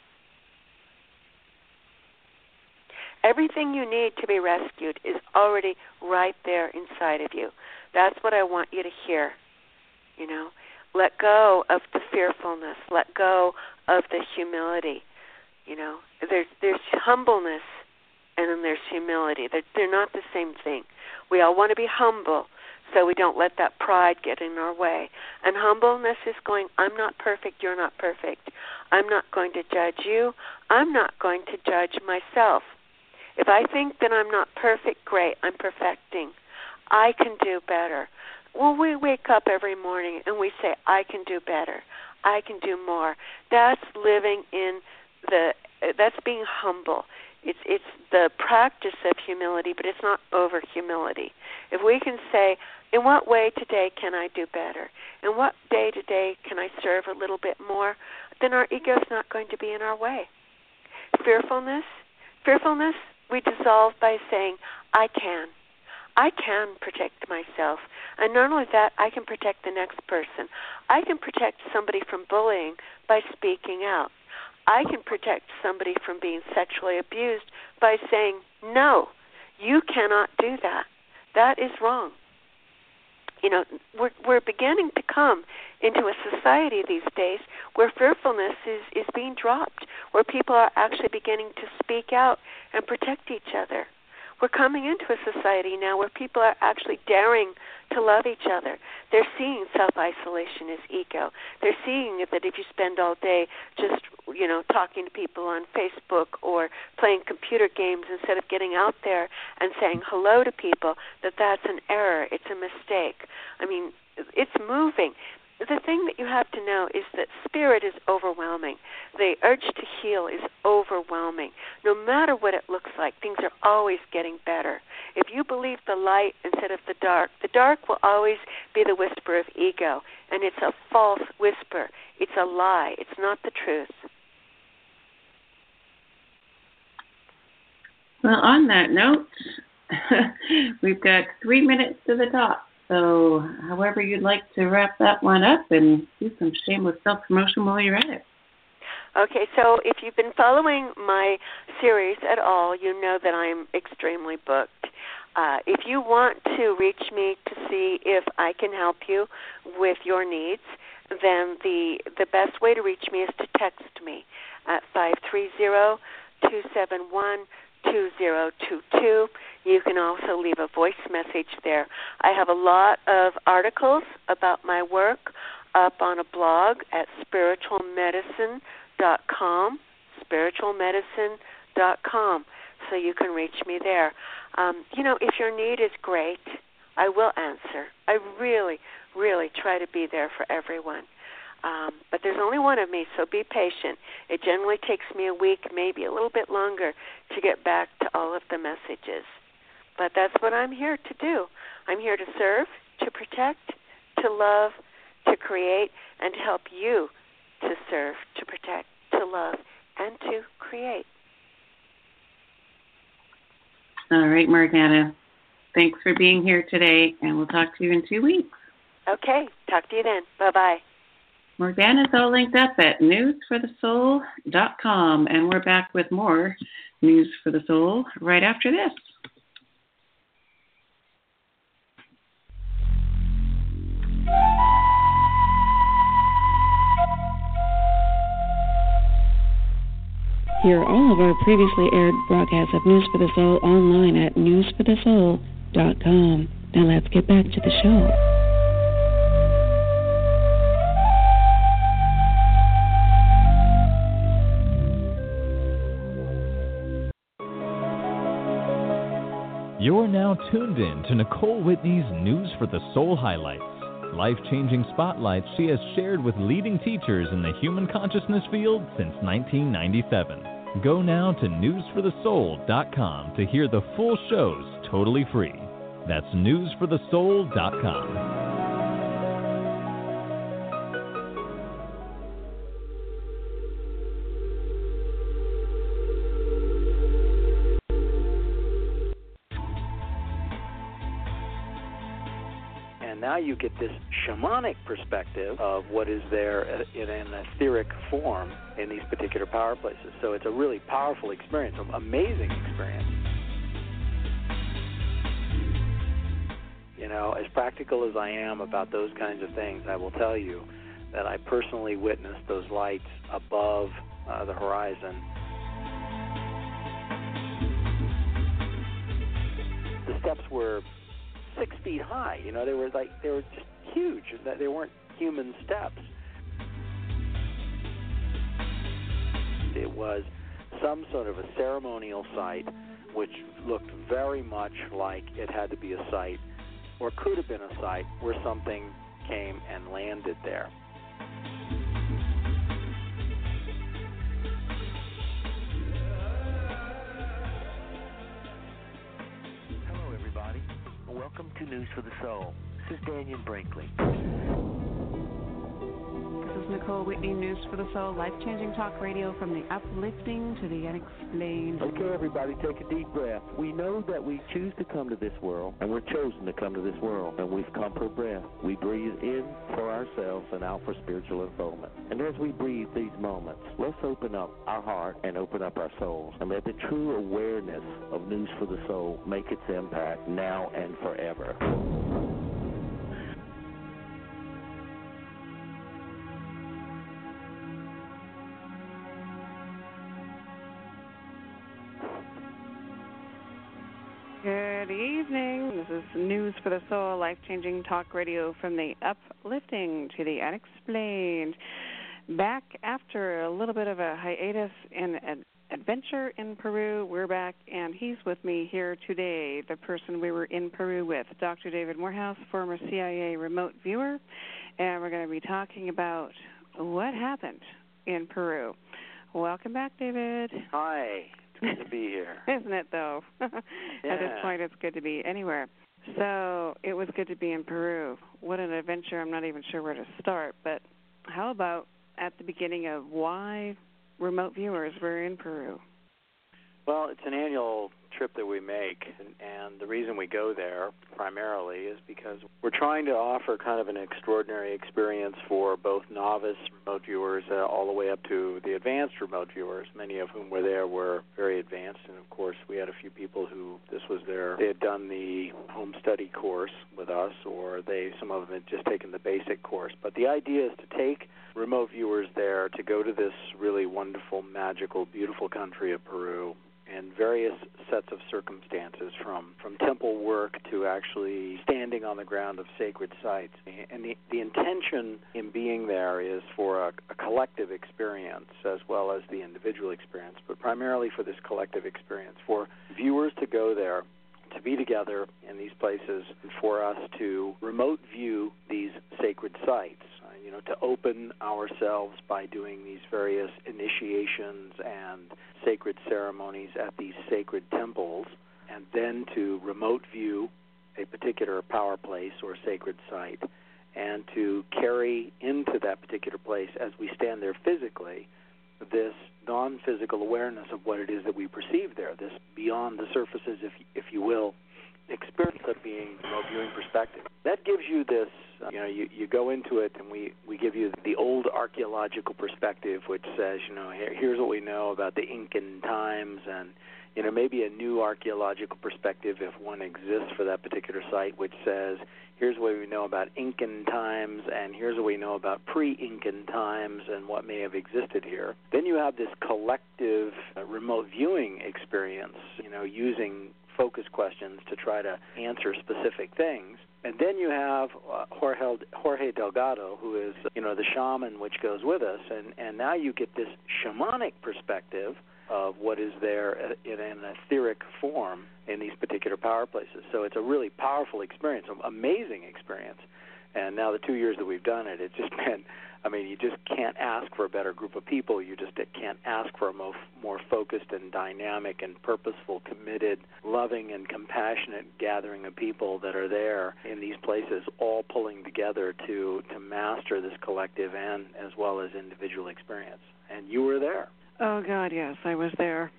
Everything you need to be rescued is already right there inside of you. That's what I want you to hear. You know, let go of the fearfulness. Let go of the humility. You know, there's there's humbleness and then there's humility. They're, they're not the same thing. We all want to be humble so we don't let that pride get in our way. And humbleness is going, I'm not perfect, you're not perfect. I'm not going to judge you. I'm not going to judge myself. If I think that I'm not perfect, great, I'm perfecting. I can do better. Well, we wake up every morning and we say, I can do better. I can do more. That's living in the, that's being humble. It's it's the practice of humility, but it's not over humility. If we can say, in what way today can I do better? In what day today can I serve a little bit more? Then our ego's not going to be in our way. Fearfulness, fearfulness, we dissolve by saying, I can. I can protect myself. And not only that, I can protect the next person. I can protect somebody from bullying by speaking out. I can protect somebody from being sexually abused by saying, no, you cannot do that. That is wrong. You know, we're, we're beginning to come into a society these days where fearfulness is, is being dropped, where people are actually beginning to speak out and protect each other. We're coming into a society now where people are actually daring to love each other. They're seeing self-isolation as ego. They're seeing that if you spend all day just you know, talking to people on Facebook or playing computer games instead of getting out there and saying hello to people, that that's an error. It's a mistake. I mean, it's moving. The thing that you have to know is that spirit is overwhelming. The urge to heal is overwhelming. No matter what it looks like, things are always getting better. If you believe the light instead of the dark, the dark will always be the whisper of ego, and it's a false whisper. It's a lie. It's not the truth. Well, on that note, we've got three minutes to the top. So however you'd like to wrap that one up and do some shameless self-promotion while you're at it. Okay, so if you've been following my series at all, you know that I'm extremely booked. Uh, if you want to reach me to see if I can help you with your needs, then the the best way to reach me is to text me at five three zero, two seven one, two zero two two. You can also leave a voice message there. I have a lot of articles about my work up on a blog at spiritual medicine dot com, spiritual medicine dot com, so you can reach me there. Um, you know, if your need is great, I will answer. I really, really try to be there for everyone. Um, but there's only one of me, so be patient. It generally takes me a week, maybe a little bit longer, to get back to all of the messages. But that's what I'm here to do. I'm here to serve, to protect, to love, to create, and to help you to serve, to protect, to love, and to create. All right, Morgana. Thanks for being here today, and we'll talk to you in two weeks. Okay. Talk to you then. Bye-bye. Morgana's all linked up at news for the soul dot com, and we're back with more News for the Soul right after this. Hear all of our previously aired broadcasts of News for the Soul online at news for the soul dot com. Now let's get back to the show. You're now tuned in to Nicole Whitney's News for the Soul highlights, life-changing spotlights she has shared with leading teachers in the human consciousness field since nineteen ninety-seven. Go now to news for the soul dot com to hear the full shows totally free. That's news for the soul dot com. Now you get this shamanic perspective of what is there in an etheric form in these particular power places. So it's a really powerful experience, an amazing experience. You know, as practical as I am about those kinds of things, I will tell you that I personally witnessed those lights above uh, the horizon. The steps were six feet high. You know, they were like they were just huge. They weren't human steps. It was some sort of a ceremonial site, which looked very much like it had to be a site, or could have been a site where something came and landed there. Hello, everybody. Welcome to News for the Soul. This is Daniel Brinkley. This is Nicole Whitney, News for the Soul, life-changing talk radio from the uplifting to the unexplained. Okay, everybody, take a deep breath. We know that we choose to come to this world, and we're chosen to come to this world, and we've come for breath. We breathe in for ourselves and out for spiritual unfoldment. And as we breathe these moments, let's open up our heart and open up our souls, and let the true awareness of News for the Soul make its impact now and forever. Good evening. This is News for the Soul, life-changing talk radio from the uplifting to the unexplained. back after a little bit of a hiatus in an adventure in Peru. We're back, and he's with me here today, the person we were in Peru with, Doctor David Morehouse, former C I A remote viewer, and we're going to be talking about what happened in Peru. Welcome back, David. Hi. It's good to be here. Isn't it, though? Yeah. At this point, it's good to be anywhere. So it was good to be in Peru. What an adventure. I'm not even sure where to start, but how about at the beginning of why remote viewers were in Peru? Well, it's an annual trip that we make, and, and the reason we go there primarily is because we're trying to offer kind of an extraordinary experience for both novice remote viewers uh, all the way up to the advanced remote viewers, many of whom were there were very advanced, and of course we had a few people who this was their, they had done the home study course with us, or they, some of them had just taken the basic course. But the idea is to take remote viewers there to go to this really wonderful, magical, beautiful country of Peru in various sets of circumstances, from, from temple work to actually standing on the ground of sacred sites. And the, the intention in being there is for a, a collective experience as well as the individual experience, but primarily for this collective experience, for viewers to go there, to be together in these places, and for us to remote view these sacred sites. You know, to open ourselves by doing these various initiations and sacred ceremonies at these sacred temples, and then to remote view a particular power place or sacred site, and to carry into that particular place, as we stand there physically, this non-physical awareness of what it is that we perceive there, this beyond the surfaces, if if you will, experience of being remote viewing perspective. That gives you this, uh, you know, you, you go into it and we, we give you the old archaeological perspective, which says, you know, here, here's what we know about the Incan times, and, you know, maybe a new archaeological perspective, if one exists for that particular site, which says, here's what we know about Incan times, and here's what we know about pre-Incan times and what may have existed here. Then you have this collective uh, remote viewing experience, you know, using focus questions to try to answer specific things. And then you have uh, Jorge, Jorge Delgado, who is, you know, the shaman which goes with us, and, and now you get this shamanic perspective of what is there in an etheric form in these particular power places. So it's a really powerful experience, an amazing experience. And now the two years that we've done it, it's just been, I mean, you just can't ask for a better group of people. You just can't ask for a more, more focused and dynamic and purposeful, committed, loving and compassionate gathering of people that are there in these places, all pulling together to, to master this collective and as well as individual experience. And you were there. Oh, God, yes, I was there.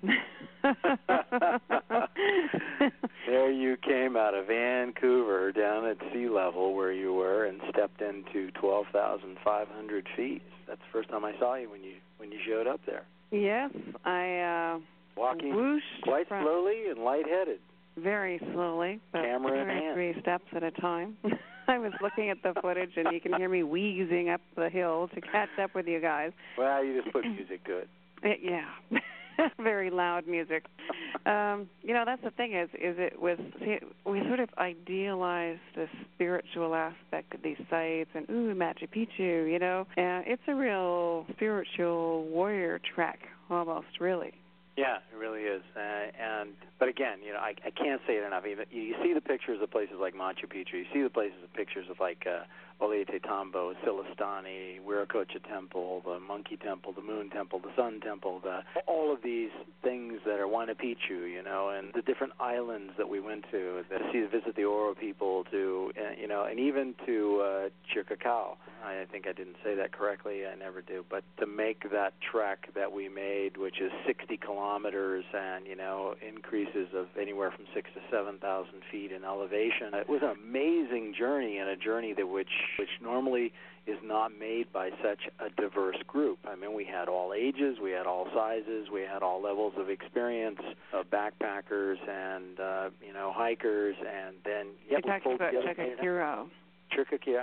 There you came out of Vancouver down at sea level where you were and stepped into twelve thousand five hundred feet. That's the first time I saw you when you when you showed up there. Yes, I uh, walking whooshed quite from, slowly and lightheaded. Very slowly, but camera in two or hand. three steps at a time. I was looking at the footage, and you can hear me wheezing up the hill to catch up with you guys. Well, you just put music to it. It, yeah, very loud music. Um, you know, that's the thing is, is it was see, we sort of idealized the spiritual aspect of these sites, and ooh, Machu Picchu, you know, and it's a real spiritual warrior trek, almost, really. Yeah, it really is. Uh, and but again, you know, I, I can't say it enough. Even you see the pictures of places like Machu Picchu. You see the places of pictures of like uh, Ollantaytambo, Silastani, Wiracocha Temple, the Monkey Temple, the Moon Temple, the Sun Temple, the all of these things that are Huayna Picchu, you know, and the different islands that we went to, to see, visit the Oro people, to uh, you know, and even to uh, Chiricahua. I think I didn't say that correctly. I never do. But to make that trek that we made, which is sixty kilometers and, you know, increases of anywhere from six to seven thousand feet in elevation, it was an amazing journey, and a journey that which which normally is not made by such a diverse group. I mean, we had all ages, we had all sizes, we had all levels of experience, uh, backpackers and, uh, you know, hikers, and then... Yeah, you talked about Chiricahua. Chiricahua,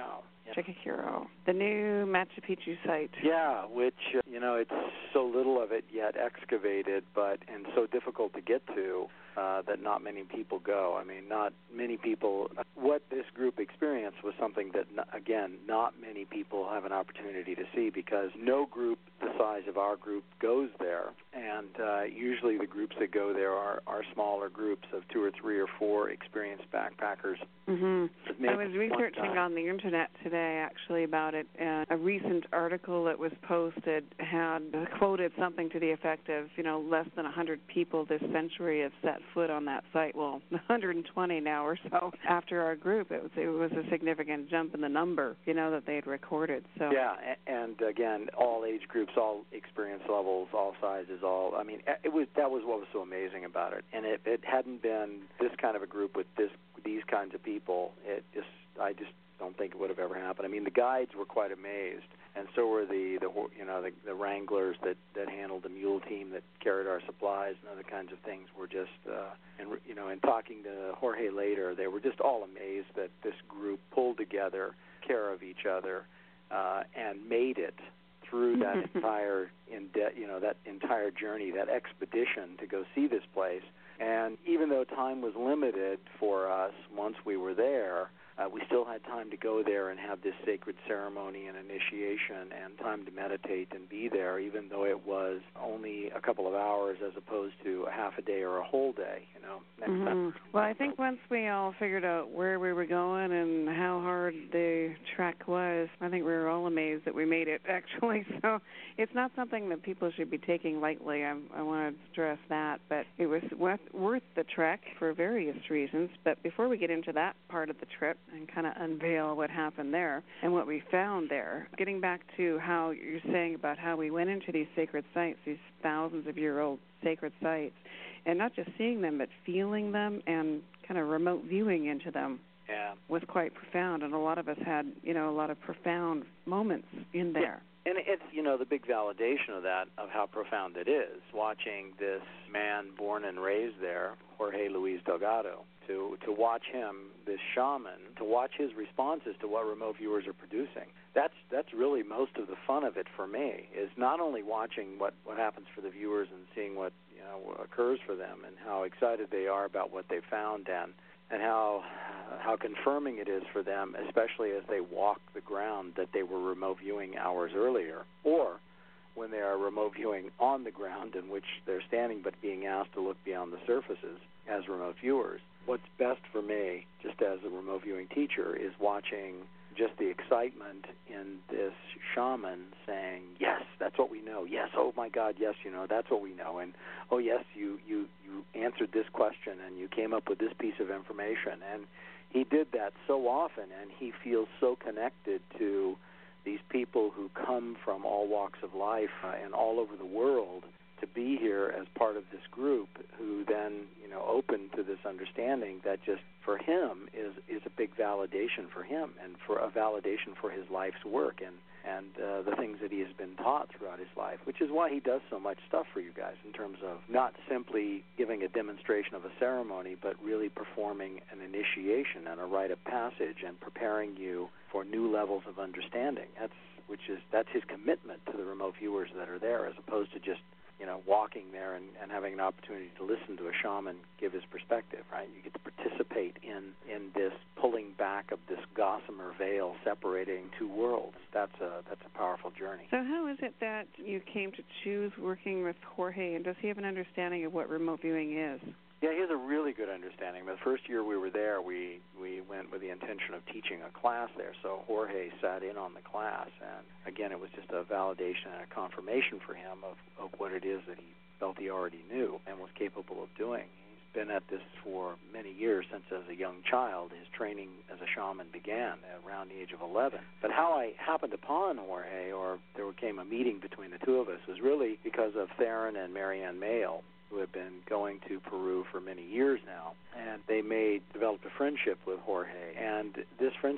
Chicxulub, the new Machu Picchu site. Yeah, which, uh, you know, it's so little of it yet excavated, but and so difficult to get to uh, that not many people go. I mean, not many people. What this group experienced was something that, again, not many people have an opportunity to see because no group the size of our group goes there, and uh, usually the groups that go there are, are smaller groups of two or three or four experienced backpackers. Mm-hmm. I was researching on the internet today, actually, about it, and a recent article that was posted had quoted something to the effect of, you know, less than one hundred people this century have set foot on that site. Well, one hundred twenty now or so after our group. It was it was a significant jump in the number, you know, that they had recorded. So yeah, and again, all age groups, all experience levels, all sizes, all. I mean, it was that was what was so amazing about it. And if it hadn't been this kind of a group with this these kinds of people, it just I just don't think it would have ever happened. I mean, the guides were quite amazed, and so were the, the you know the, the wranglers that, that handled the mule team that carried our supplies and other kinds of things. Were just uh, and you know, in talking to Jorge later, they were just all amazed that this group pulled together, care of each other, uh, and made it through that entire in de- you know that entire journey, that expedition to go see this place. And even though time was limited for us once we were there, uh, we still had time to go there and have this sacred ceremony and initiation and time to meditate and be there, even though it was only a couple of hours as opposed to a half a day or a whole day, you know. Mm-hmm. Well, I think once we all figured out where we were going and how hard the trek was, I think we were all amazed that we made it, actually. So it's not something that people should be taking lightly. I, I want to stress that. But it was worth, worth the trek for various reasons. But before we get into that part of the trip and kind of unveil what happened there and what we found there, getting back to how you're saying about how we went into these sacred sites, these thousands of year old sacred sites, and not just seeing them, but feeling them and kind of remote viewing into them yeah. was quite profound. And a lot of us had, you know, a lot of profound moments in there. Yeah. And it's, you know, the big validation of that, of how profound it is, watching this man born and raised there, Jorge Luis Delgado, to, to watch him, this shaman, to watch his responses to what remote viewers are producing. That's that's really most of the fun of it for me, is not only watching what, what happens for the viewers and seeing what, you know, occurs for them and how excited they are about what they found and and how how confirming it is for them, especially as they walk the ground that they were remote viewing hours earlier, or when they are remote viewing on the ground in which they're standing but being asked to look beyond the surfaces as remote viewers. What's best for me, just as a remote viewing teacher, is watching just the excitement in this shaman saying, yes, that's what we know. Yes, oh my God, yes, you know, that's what we know. And, oh yes, you, you, you answered this question and you came up with this piece of information. And he did that so often, and he feels so connected to these people who come from all walks of life uh, and all over the world to be here as part of this group, who then, you know, open to this understanding that just for him is is a big validation for him and for a validation for his life's work and and uh, the things that he has been taught throughout his life, which is why he does so much stuff for you guys in terms of not simply giving a demonstration of a ceremony, but really performing an initiation and a rite of passage and preparing you for new levels of understanding. That's which is that's his commitment to the remote viewers that are there, as opposed to just, you know, walking there and, and having an opportunity to listen to a shaman give his perspective, right? You get to participate in, in this pulling back of this gossamer veil separating two worlds. That's a that's a powerful journey. So how is it that you came to choose working with Jorge, and does he have an understanding of what remote viewing is? Yeah, he has a really good understanding. The first year we were there, we, we went with the intention of teaching a class there, so Jorge sat in on the class, and again, it was just a validation and a confirmation for him of, of what it is that he felt he already knew and was capable of doing. He's been at this for many years, since as a young child. His training as a shaman began around the age of eleven. But how I happened upon Jorge, or there came a meeting between the two of us, was really because of Theron and Marianne Mayle, who have been going to Peru for many years now, and they made developed a friendship with Jorge. And this friendship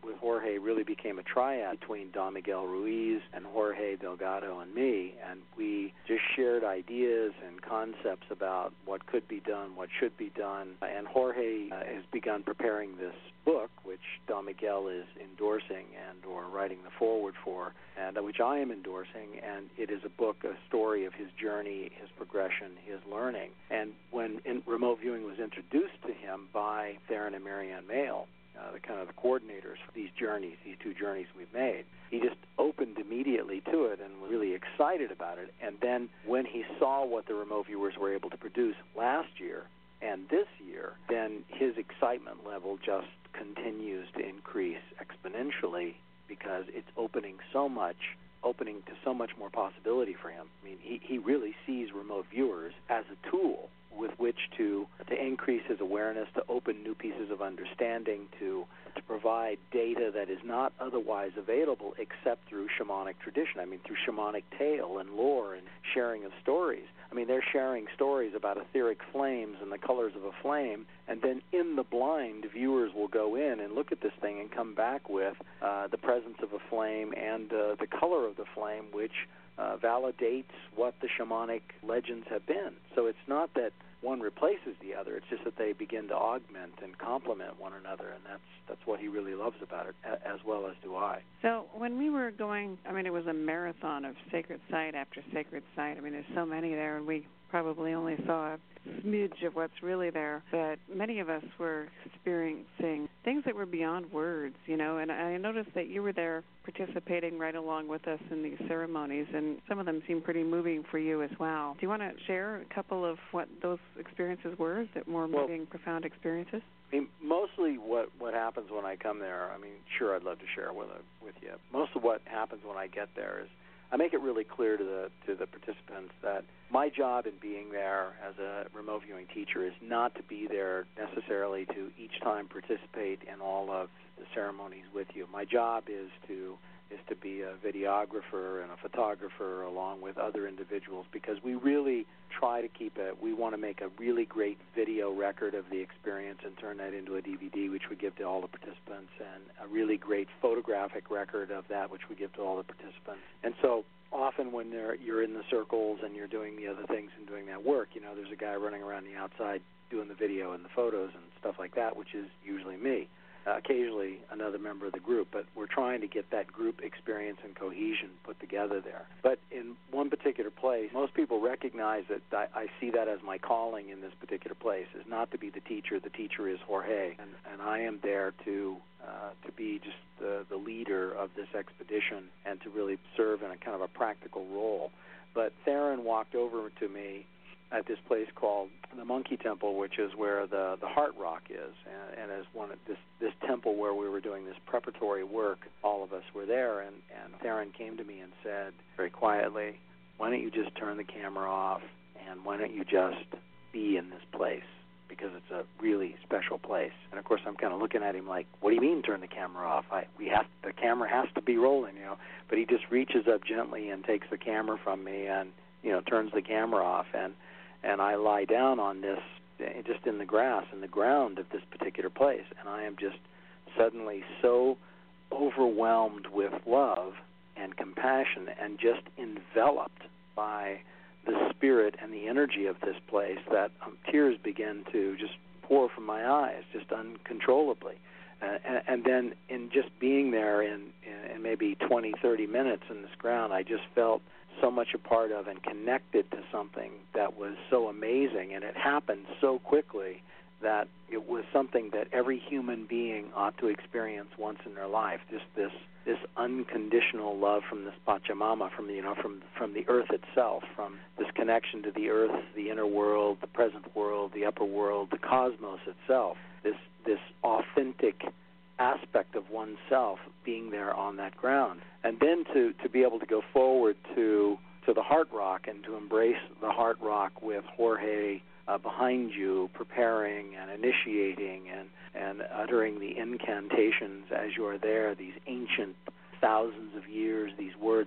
with Jorge really became a triad between Don Miguel Ruiz and Jorge Delgado and me, and we just shared ideas and concepts about what could be done, what should be done. And Jorge uh, has begun preparing this book, which Don Miguel is endorsing and or writing the foreword for, and uh, which I am endorsing, and it is a book, a story of his journey, his progression, his learning. And when in, remote viewing was introduced to him by Theron and Marianne Mail, uh, the kind of the coordinators for these journeys, these two journeys we've made, he just opened immediately to it and was really excited about it. And then when he saw what the remote viewers were able to produce last year and this year, then his excitement level just continues to increase exponentially because it's opening so much, opening to so much more possibility for him. I mean, he, he really sees remote viewers as a tool with which to to increase his awareness, to open new pieces of understanding, to to provide data that is not otherwise available except through shamanic tradition. I mean, through shamanic tale and lore and sharing of stories. I mean, they're sharing stories about etheric flames and the colors of a flame, and then in the blind, viewers will go in and look at this thing and come back with uh, the presence of a flame and uh, the color of the flame, which uh, validates what the shamanic legends have been. So it's not that one replaces the other. It's just that they begin to augment and complement one another, and that's that's what he really loves about it, as well as do I. So when we were going, I mean, it was a marathon of sacred site after sacred site. I mean, there's so many there, and we probably only saw a smidge of what's really there, but many of us were experiencing things that were beyond words, you know, and I noticed that you were there participating right along with us in these ceremonies, and some of them seemed pretty moving for you as well. Do you want to share a couple of what those experiences were, that more well, moving, profound experiences? I mean, mostly what, what happens when I come there, I mean, sure, I'd love to share with, with you. Most of what happens when I get there is I make it really clear to the to the participants that my job in being there as a remote viewing teacher is not to be there necessarily to each time participate in all of the ceremonies with you. My job is to is to be a videographer and a photographer along with other individuals, because we really try to keep it, we want to make a really great video record of the experience and turn that into a D V D, which we give to all the participants, and a really great photographic record of that, which we give to all the participants. And so often when they're, you're in the circles and you're doing the other things and doing that work, you know, there's a guy running around the outside doing the video and the photos and stuff like that, which is usually me. Uh, occasionally another member of the group, but we're trying to get that group experience and cohesion put together there. But in one particular place, most people recognize that I, I see that as my calling in this particular place, is not to be the teacher. The teacher is Jorge, and, and I am there to uh, to be just the, the leader of this expedition and to really serve in a kind of a practical role. But Theron walked over to me at this place called the Monkey Temple, which is where the the Heart Rock is, and, and as one of this this temple where we were doing this preparatory work, all of us were there, and and Theron came to me and said very quietly, "Why don't you just turn the camera off, and why don't you just be in this place, because it's a really special place." And of course, I'm kind of looking at him like, "What do you mean turn the camera off? I we have the camera has to be rolling, you know." But he just reaches up gently and takes the camera from me, and you know turns the camera off, and. And I lie down on this, just in the grass, in the ground of this particular place, and I am just suddenly so overwhelmed with love and compassion and just enveloped by the spirit and the energy of this place that um, tears begin to just pour from my eyes, just uncontrollably. Uh, and, and then in just being there in, in, in maybe twenty, thirty minutes in this ground, I just felt so much a part of and connected to something that was so amazing, and it happened so quickly that it was something that every human being ought to experience once in their life. Just this this unconditional love from this Pachamama, from the, you know from from the earth itself, from this connection to the earth, the inner world, the present world, the upper world, the cosmos itself. This this authentic aspect of oneself being there on that ground, and then to, to be able to go forward to to the Heart Rock and to embrace the Heart Rock with Jorge uh, behind you, preparing and initiating and, and uttering the incantations as you are there. These ancient thousands of years, these words have been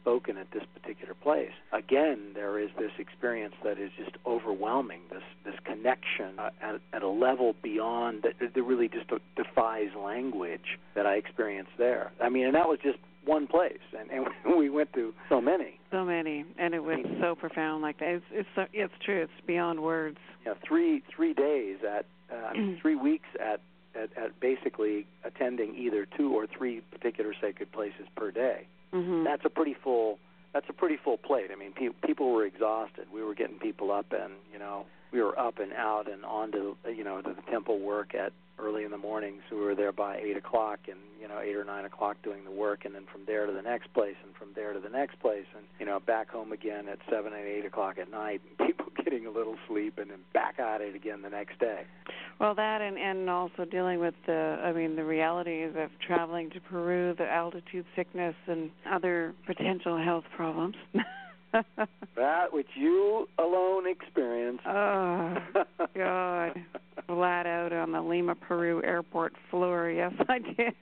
spoken at this particular place. Again, there is this experience that is just overwhelming, this this connection uh, at, at a level beyond, that, that really just defies language that I experienced there. I mean, and that was just one place, and, and we went to so many. So many, and it was so profound like that. It's it's, so, it's true. It's beyond words. Yeah, three three days at, uh, I mean, three weeks at, at, at basically attending either two or three particular sacred places per day. Mm-hmm. That's a pretty full. That's a pretty full plate. I mean, pe- people were exhausted. We were getting people up, and you know, we were up and out and onto, you know, to the temple work at early in the morning. So we were there by eight o'clock, and you know, eight or nine o'clock doing the work, and then from there to the next place, and from there to the next place, and you know, back home again at seven and eight o'clock at night. And people getting a little sleep, and then back at it again the next day. Well, that and, and also dealing with the, I mean, the realities of traveling to Peru, the altitude sickness, and other potential health problems. That which you alone experienced. Oh, God. Flat out on the Lima, Peru airport floor. Yes, I did.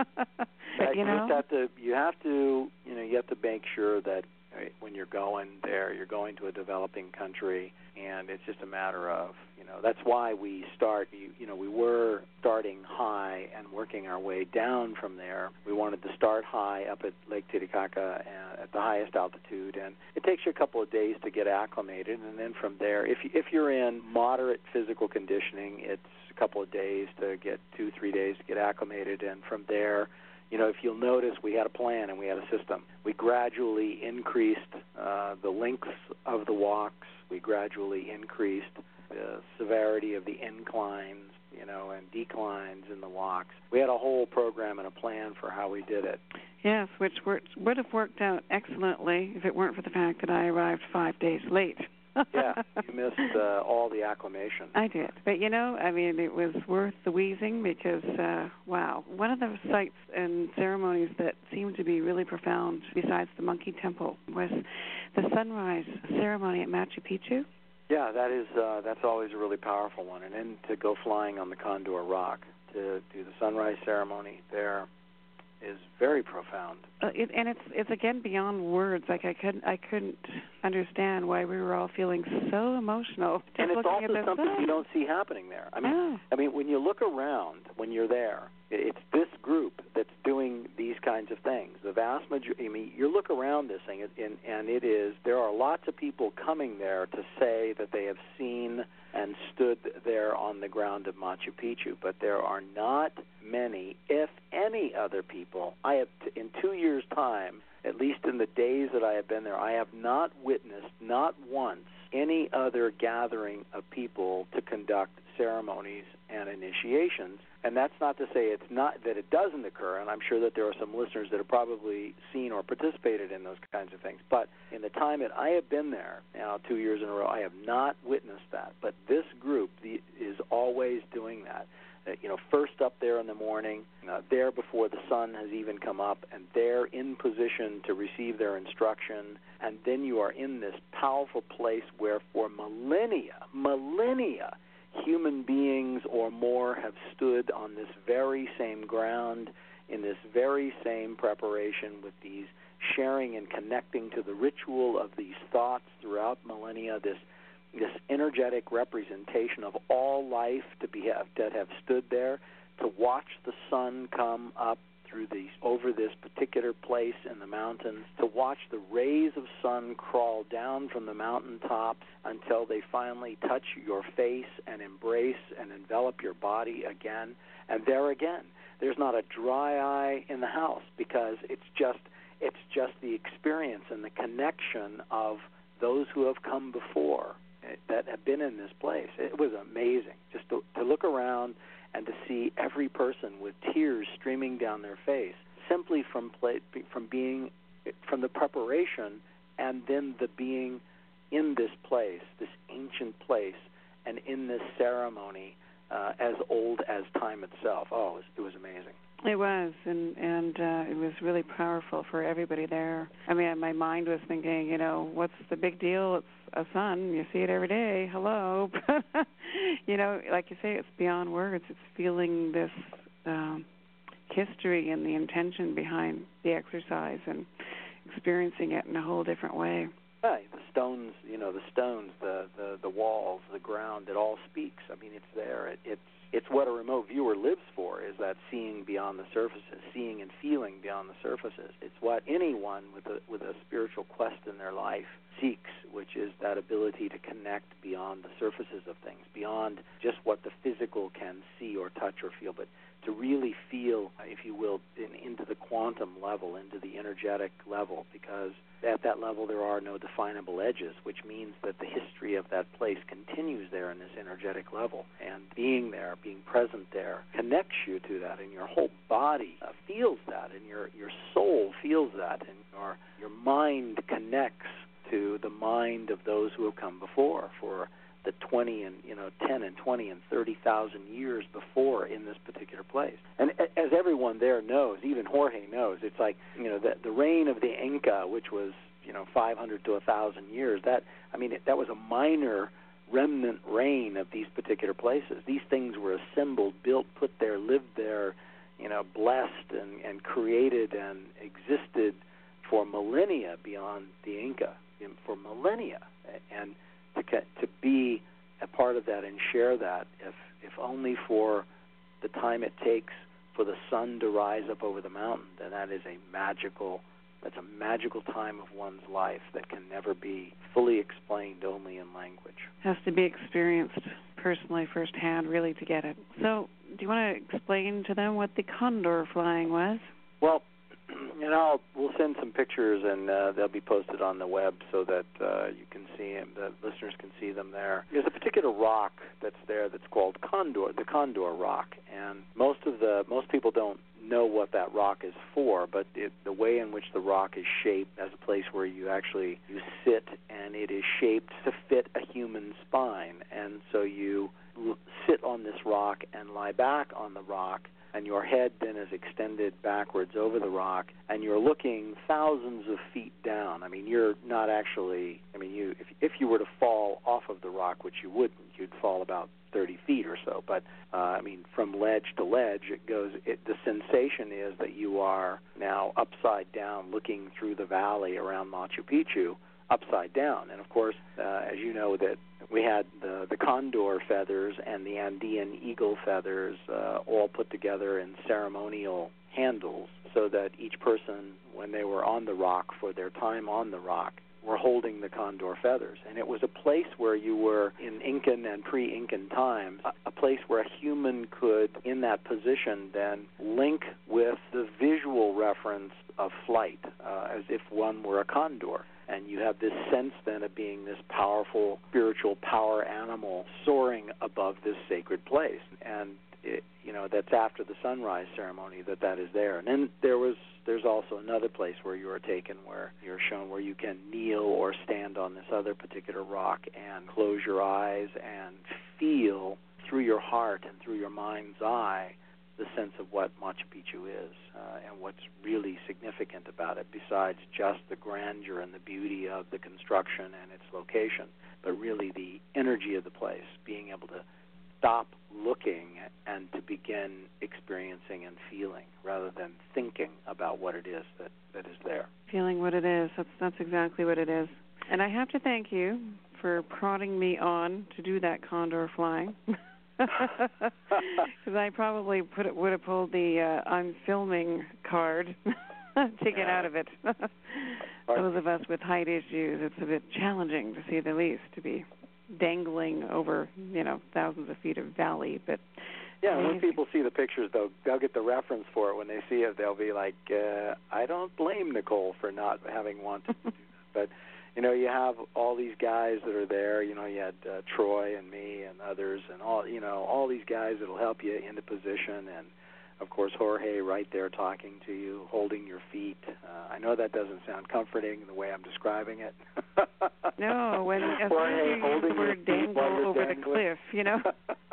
But, you know, you have to, you have to, you know, you have to make sure that when you're going there, you're going to a developing country, and it's just a matter of, you know, that's why we start, you, you know, we were starting high and working our way down from there. We wanted to start high up at Lake Titicaca at the highest altitude, and it takes you a couple of days to get acclimated, and then from there, if, you, if you're in moderate physical conditioning, it's a couple of days to get, two, three days to get acclimated, and from there, you know, if you'll notice, we had a plan and we had a system. We gradually increased uh, the lengths of the walks. We gradually increased the severity of the inclines, you know, and declines in the walks. We had a whole program and a plan for how we did it. Yes, which worked, would have worked out excellently if it weren't for the fact that I arrived five days late. Yeah, you missed uh, all the acclimation. I did. But, you know, I mean, it was worth the wheezing because, uh, wow, one of the sites and ceremonies that seemed to be really profound, besides the Monkey Temple, was the sunrise ceremony at Machu Picchu. Yeah, that is, uh, that's always a really powerful one. And then to go flying on the Condor Rock to do the sunrise ceremony there is very profound. Uh, it, and it's it's again beyond words. Like I couldn't I couldn't understand why we were all feeling so emotional. Just and it's looking also at this, something oh. you don't see happening there. I mean, oh. I mean, when you look around, when you're there, it's this group that's doing these kinds of things. The vast majority. I mean, you look around this thing, and, and it is. There are lots of people coming there to say that they have seen and stood there on the ground of Machu Picchu, but there are not many, if any, other people. I have, in two years' time, at least in the days that I have been there, I have not witnessed, not once, any other gathering of people to conduct ceremonies and initiations. And that's not to say it's not that it doesn't occur, and I'm sure that there are some listeners that have probably seen or participated in those kinds of things. But in the time that I have been there, now two years in a row, I have not witnessed that. But this group the, is always doing that. Uh, you know, first up there in the morning, uh, there before the sun has even come up, and they're in position to receive their instruction. And then you are in this powerful place where for millennia, millennia, human beings or more have stood on this very same ground in this very same preparation with these sharing and connecting to the ritual of these thoughts throughout millennia, this this energetic representation of all life to be have, that have stood there, to watch the sun come up through these over this particular place in the mountains, to watch the rays of sun crawl down from the mountaintops until they finally touch your face and embrace and envelop your body again. And there again, there's not a dry eye in the house because it's just it's just the experience and the connection of those who have come before that have been in this place. It was amazing just to, to look around and to see every person with tears streaming down their face simply from play, from being from the preparation and then the being in this place, this ancient place, and in this ceremony uh, as old as time itself. Oh, it was, it was amazing. It was, and and uh, it was really powerful for everybody there. I mean, my mind was thinking, you know, what's the big deal? It's a sun. You see it every day. Hello. You know, like you say, it's beyond words. It's feeling this um, history and the intention behind the exercise. And experiencing it in a whole different way. Right, the stones, you know, the stones, the, the, the walls, the ground, it all speaks. I mean, it's there. It, it's it's what a remote viewer lives for, is that seeing beyond the surfaces, seeing and feeling beyond the surfaces. It's what anyone with a with a spiritual quest in their life seeks, which is that ability to connect beyond the surfaces of things, beyond just what the physical can see or touch or feel, but to really feel, if you will, in, into the quantum level, into the energetic level, because at that level there are no definable edges, which means that the history of that place continues there in this energetic level. And being there, being present there, connects you to that, and your whole body uh, feels that, and your, your soul feels that, and your, your mind connects to the mind of those who have come before for the twenty and you know ten and twenty and thirty thousand years before in this particular place. And as everyone there knows, even Jorge knows, it's like you know the the reign of the Inca, which was you know five hundred to a thousand years. That I mean it, that was a minor remnant reign of these particular places. These things were assembled, built, put there, lived there, you know, blessed and and created and existed for millennia beyond the Inca, for millennia, and to to be a part of that and share that, if if only for the time it takes for the sun to rise up over the mountain, then that is a magical, that's a magical time of one's life that can never be fully explained only in language. Has to be experienced personally firsthand, really, to get it. So, do you want to explain to them what the condor flying was? Well, and I'll we'll send some pictures, and uh, they'll be posted on the web so that uh, you can see them, the listeners can see them there. There's a particular rock that's there that's called Condor, the Condor Rock, and most of the most people don't know what that rock is for, but it, the way in which the rock is shaped as a place where you actually you sit, and it is shaped to fit a human spine, and so you l- sit on this rock and lie back on the rock, and your head then is extended backwards over the rock, and you're looking thousands of feet down. I mean, you're not actually, I mean, you if, if you were to fall off of the rock, which you wouldn't, you'd fall about thirty feet or so, but, uh, I mean, from ledge to ledge, it goes, it, the sensation is that you are now upside down looking through the valley around Machu Picchu, upside down. And, of course, uh, as you know, that we had the, the condor feathers and the Andean eagle feathers uh, all put together in ceremonial handles so that each person, when they were on the rock for their time on the rock, were holding the condor feathers. And it was a place where you were, in Incan and pre-Incan times, a, a place where a human could, in that position, then link with the visual reference of flight, uh, as if one were a condor. And you have this sense then of being this powerful spiritual power animal soaring above this sacred place. And it, you know, that's after the sunrise ceremony that that is there. And then there was there's also another place where you are taken, where you're shown where you can kneel or stand on this other particular rock and close your eyes and feel through your heart and through your mind's eye the sense of what Machu Picchu is uh, and what's really significant about it, besides just the grandeur and the beauty of the construction and its location, but really the energy of the place, being able to stop looking and to begin experiencing and feeling rather than thinking about what it is that, that is there. Feeling what it is, that's, that's exactly what it is. And I have to thank you for prodding me on to do that condor flying. Because I probably put it, would have pulled the uh, I'm filming card to get out of it. Those of us with height issues, it's a bit challenging, to say the least, to be dangling over, you know, thousands of feet of valley. But yeah, when people see the pictures, they'll they'll get the reference for it. When they see it, they'll be like, uh, I don't blame Nicole for not having wanted to do that. But you know, you have all these guys that are there. You know, you had uh, Troy and me and others, and all you know, all these guys that'll help you into position, and of course Jorge right there talking to you, holding your feet. Uh, I know that doesn't sound comforting the way I'm describing it. No, when as Jorge you holding were dangle over dangling. the cliff, you know,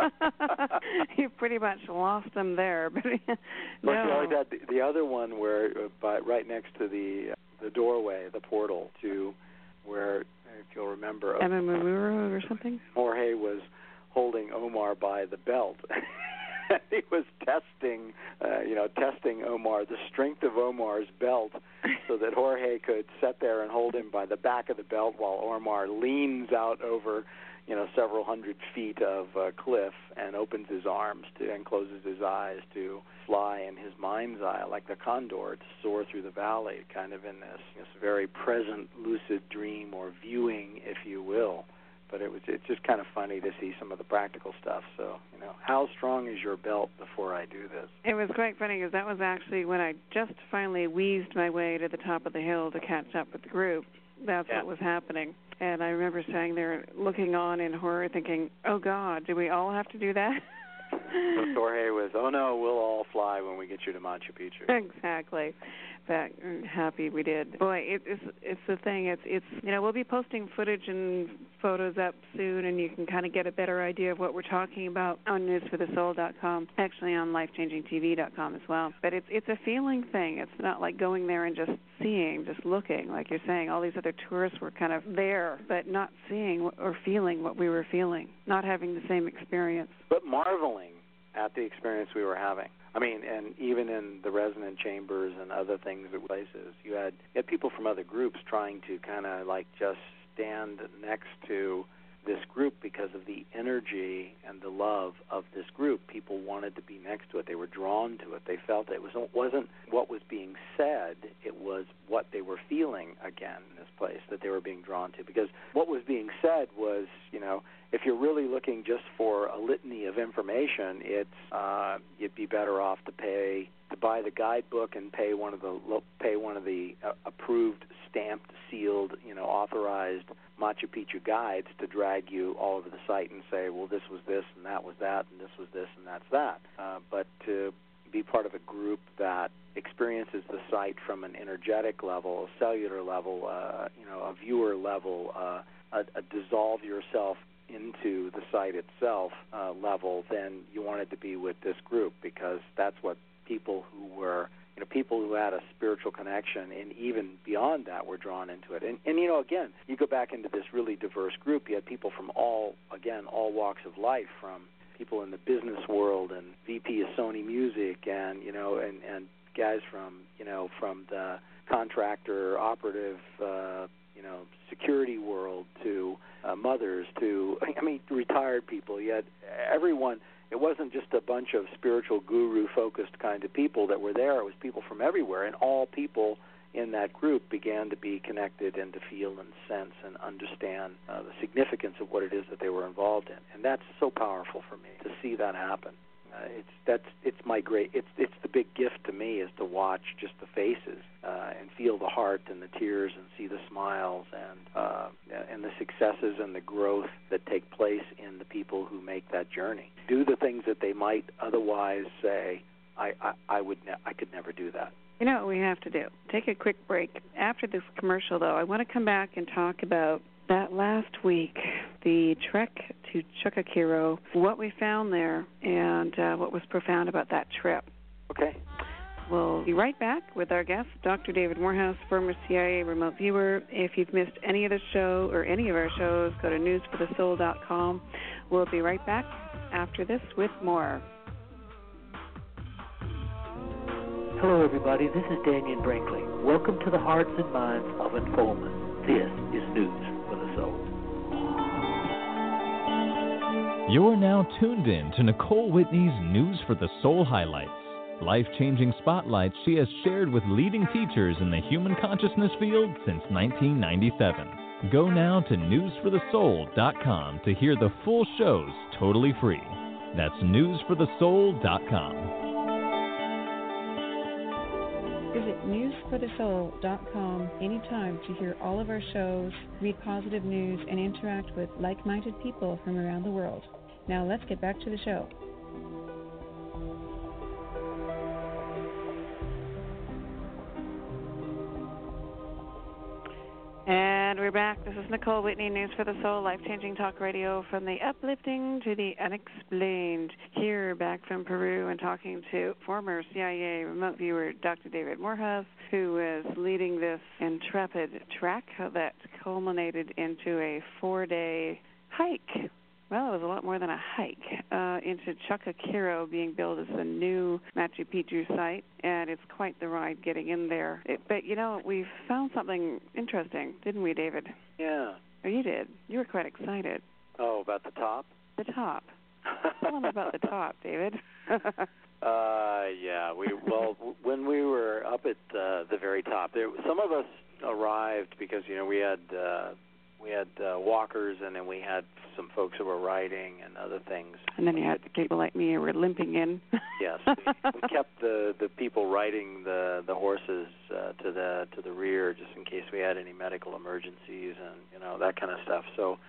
you pretty much lost them there. But no. You always had the, the other one where, uh, by, right next to the uh, the doorway, the portal to where, if you'll remember, Emma Mamuro or something. Jorge was holding Omar by the belt. he was testing, uh, you know, testing Omar, the strength of Omar's belt, so that Jorge could sit there and hold him by the back of the belt while Omar leans out over, you know, several hundred feet of uh, cliff and opens his arms to and closes his eyes to fly in his mind's eye like the condor to soar through the valley, kind of in this, this very present lucid dream or viewing, if you will. But it was it's just kind of funny to see some of the practical stuff. So, you know, how strong is your belt before I do this? It was quite funny because that was actually when I just finally wheezed my way to the top of the hill to catch up with the group. That's yeah. what was happening. And I remember standing there looking on in horror thinking, oh, God, do we all have to do that? So Jorge was, oh, no, we'll all fly when we get you to Machu Picchu. Exactly. But I'm happy we did. Boy, it, it's it's the thing. It's, it's you know, we'll be posting footage and photos up soon, and you can kind of get a better idea of what we're talking about on news for the soul dot com, actually on life changing T V dot com as well. But it's it's a feeling thing. It's not like going there and just seeing, just looking. Like you're saying, all these other tourists were kind of there, but not seeing or feeling what we were feeling, not having the same experience. But marveling at the experience we were having. I mean, and even in the resonant chambers and other things at places, you had, you had people from other groups trying to kind of like just stand next to this group because of the energy and the love of this group. People wanted to be next to it. They were drawn to it. They felt it was, wasn't what was being said, it was what they were feeling again in this place that they were being drawn to. Because what was being said was, you know, if you're really looking just for a litany of information, it's uh, you'd be better off to pay to buy the guidebook and pay one of the pay one of the uh, approved, stamped, sealed, you know, authorized Machu Picchu guides to drag you all over the site and say, well, this was this and that was that and this was this and that's that. Uh, but to be part of a group that experiences the site from an energetic level, a cellular level, uh, you know, a viewer level, uh, a, a dissolve yourself into the site itself uh, level, then you wanted to be with this group because that's what people who were, you know, people who had a spiritual connection and even beyond that were drawn into it. And, and you know, again, you go back into this really diverse group. You had people from all, again, all walks of life, from people in the business world and V P of Sony Music and, you know, and, and guys from, you know, from the contractor, operative, uh, you know, security world to uh, mothers to, I mean, retired people. You had everyone. It wasn't just a bunch of spiritual guru-focused kind of people that were there. It was people from everywhere, and all people in that group began to be connected and to feel and sense and understand uh, the significance of what it is that they were involved in. And that's so powerful for me to see that happen. Uh, it's that's it's my great it's it's the big gift to me is to watch just the faces uh, and feel the heart and the tears and see the smiles and uh, and the successes and the growth that take place in the people who make that journey. Do the things that they might otherwise say, I I, I would ne- I could never do that. You know what we have to do? Take a quick break. After this commercial, though, I want to come back and talk about that last week, the trek to Choqquequirau, what we found there, and uh, what was profound about that trip. Okay. We'll be right back with our guest, Doctor David Morehouse, former C I A remote viewer. If you've missed any of the show or any of our shows, go to news for the soul dot com. We'll be right back after this with more. Hello, everybody. This is Daniel Brinkley. Welcome to the Hearts and Minds of Unfoldment. This is News for the Soul. You're now tuned in to Nicole Whitney's News for the Soul highlights, life-changing spotlights she has shared with leading teachers in the human consciousness field since nineteen ninety-seven. Go now to news for the soul dot com to hear the full shows totally free. That's news for the soul dot com. Visit news for the soul dot com anytime to hear all of our shows, read positive news, and interact with like-minded people from around the world. Now let's get back to the show. And we're back. This is Nicole Whitney, News for the Soul, life-changing talk radio from the uplifting to the unexplained. Here, back from Peru, and talking to former C I A remote viewer Doctor David Morehouse, who was leading this intrepid trek that culminated into a four-day hike well, it was a lot more than a hike, uh, into Choqquequirau being built as the new Machu Picchu site, and it's quite the ride getting in there. It, but, you know, we found something interesting, didn't we, David? Yeah. Oh, you did. You were quite excited. Oh, about the top? The top. Tell them about the top, David. uh, yeah. We well, when we were up at uh, the very top, there some of us arrived because you know we had uh, we had uh, walkers, and then we had some folks who were riding and other things. And then you had people like me who were limping in. Yes, we, we kept the, the people riding the the horses uh, to the to the rear just in case we had any medical emergencies and you know that kind of stuff. So.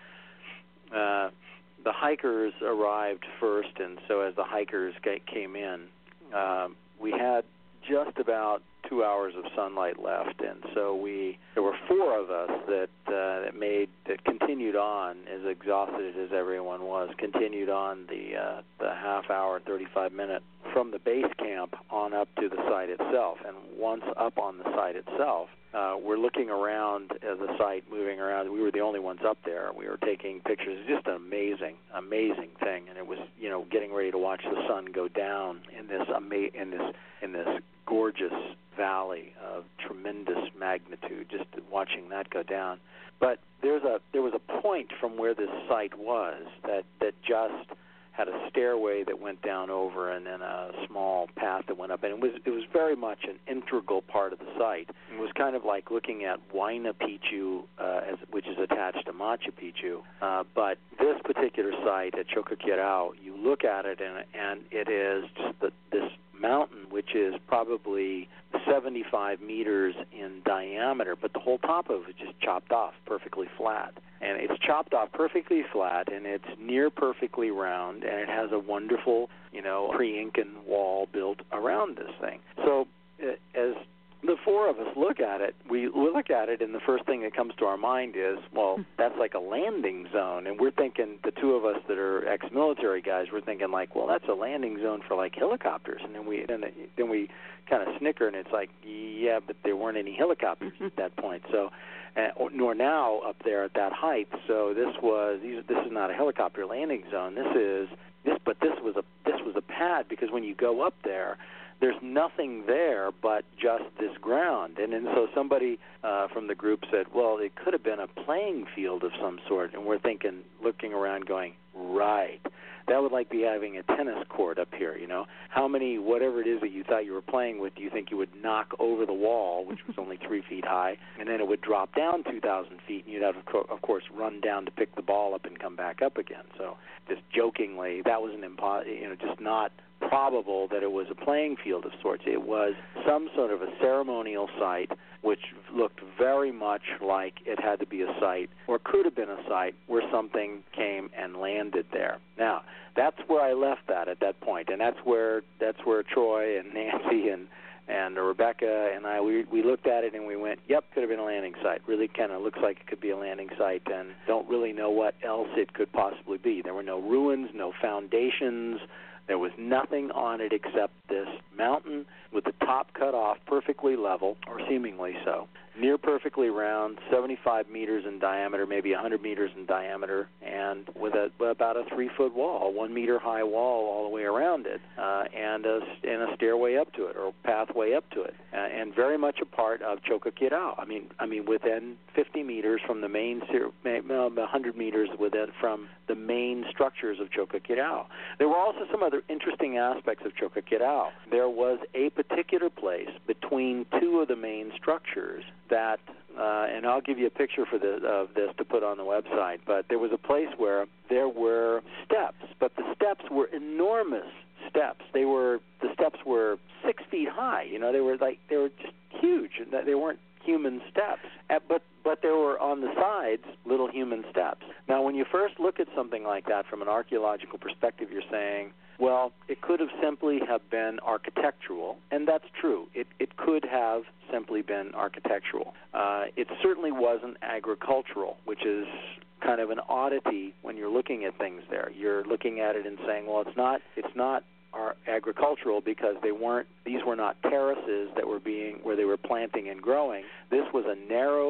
Uh, The hikers arrived first, and so as the hikers came in, um, we had just about two hours of sunlight left, and so we there were four of us that uh, that made that continued on, as exhausted as everyone was, continued on the uh, the half hour, thirty-five minute from the base camp on up to the site itself, and once up on the site itself. Uh, we're looking around at the site, moving around. We were the only ones up there. We were taking pictures. It's just an amazing, amazing thing. And it was, you know, getting ready to watch the sun go down in this ama- in this in this gorgeous valley of tremendous magnitude. Just watching that go down. But there's a there was a point from where this site was that that just had a stairway that went down over and then a small path that went up, and it was it was very much an integral part of the site. It was kind of like looking at Huayna Picchu, uh, as, which is attached to Machu Picchu, uh, but this particular site at Choqquequirau, you look at it and, and it is just the, this mountain, which is probably seventy-five meters in diameter, but the whole top of it is just chopped off perfectly flat. And it's chopped off perfectly flat, and it's near perfectly round, and it has a wonderful, you know, pre-Incan wall built around this thing. So uh, as the four of us look at it, we look at it, and the first thing that comes to our mind is, well, that's like a landing zone. And we're thinking, the two of us that are ex-military guys, we're thinking like, well, that's a landing zone for like helicopters. And then we then, then we kind of snicker, and it's like, yeah, but there weren't any helicopters at that point. So, uh, nor now up there at that height. So this was these, this is not a helicopter landing zone. This is this, but this was a this was a pad, because when you go up there, there's nothing there but just this ground. And then so somebody uh, from the group said, well, it could have been a playing field of some sort. And we're thinking, looking around going, right, that would like be having a tennis court up here, you know. How many, whatever it is that you thought you were playing with, do you think you would knock over the wall, which was only three feet high, and then it would drop down two thousand feet, and you'd have, of course, run down to pick the ball up and come back up again. So just jokingly, that was an impo- you know, just not probable that it was a playing field of sorts. It was some sort of a ceremonial site which looked very much like it had to be a site, or could have been a site, where something came and landed there. Now, that's where I left that at that point, and that's where that's where Troy and Nancy and and Rebecca and I, we we looked at it and we went, yep, could have been a landing site. Really kind of looks like it could be a landing site, and don't really know what else it could possibly be. There were no ruins, no foundations. There was nothing on it except this mountain with the top cut off perfectly level, or seemingly so, near perfectly round, seventy-five meters in diameter, maybe one hundred meters in diameter, and with a with about a three-foot wall, a one-meter-high wall all the way around it, uh, and, a, and a stairway up to it, or pathway up to it, uh, and very much a part of Choqquequirau. I mean, I mean, within fifty meters from the main, one hundred meters within from the main structures of Choqquequirau. There were also some other interesting aspects of Choqquequirau. There was a particular place between two of the main structures that, uh, and I'll give you a picture for the, of this to put on the website, but there was a place where there were steps, but the steps were enormous steps. They were, the steps were six feet high. You know, they were like, they were just huge. They weren't human steps, but but there were on the sides little human steps. Now, when you first look at something like that from an archaeological perspective, you're saying, well, it could have simply have been architectural, and that's true. It it could have simply been architectural. Uh, it certainly wasn't agricultural, which is kind of an oddity when you're looking at things there. You're looking at it and saying, well, it's not it's not are agricultural because they weren't these were not terraces that were being where they were planting and growing. This was a narrow set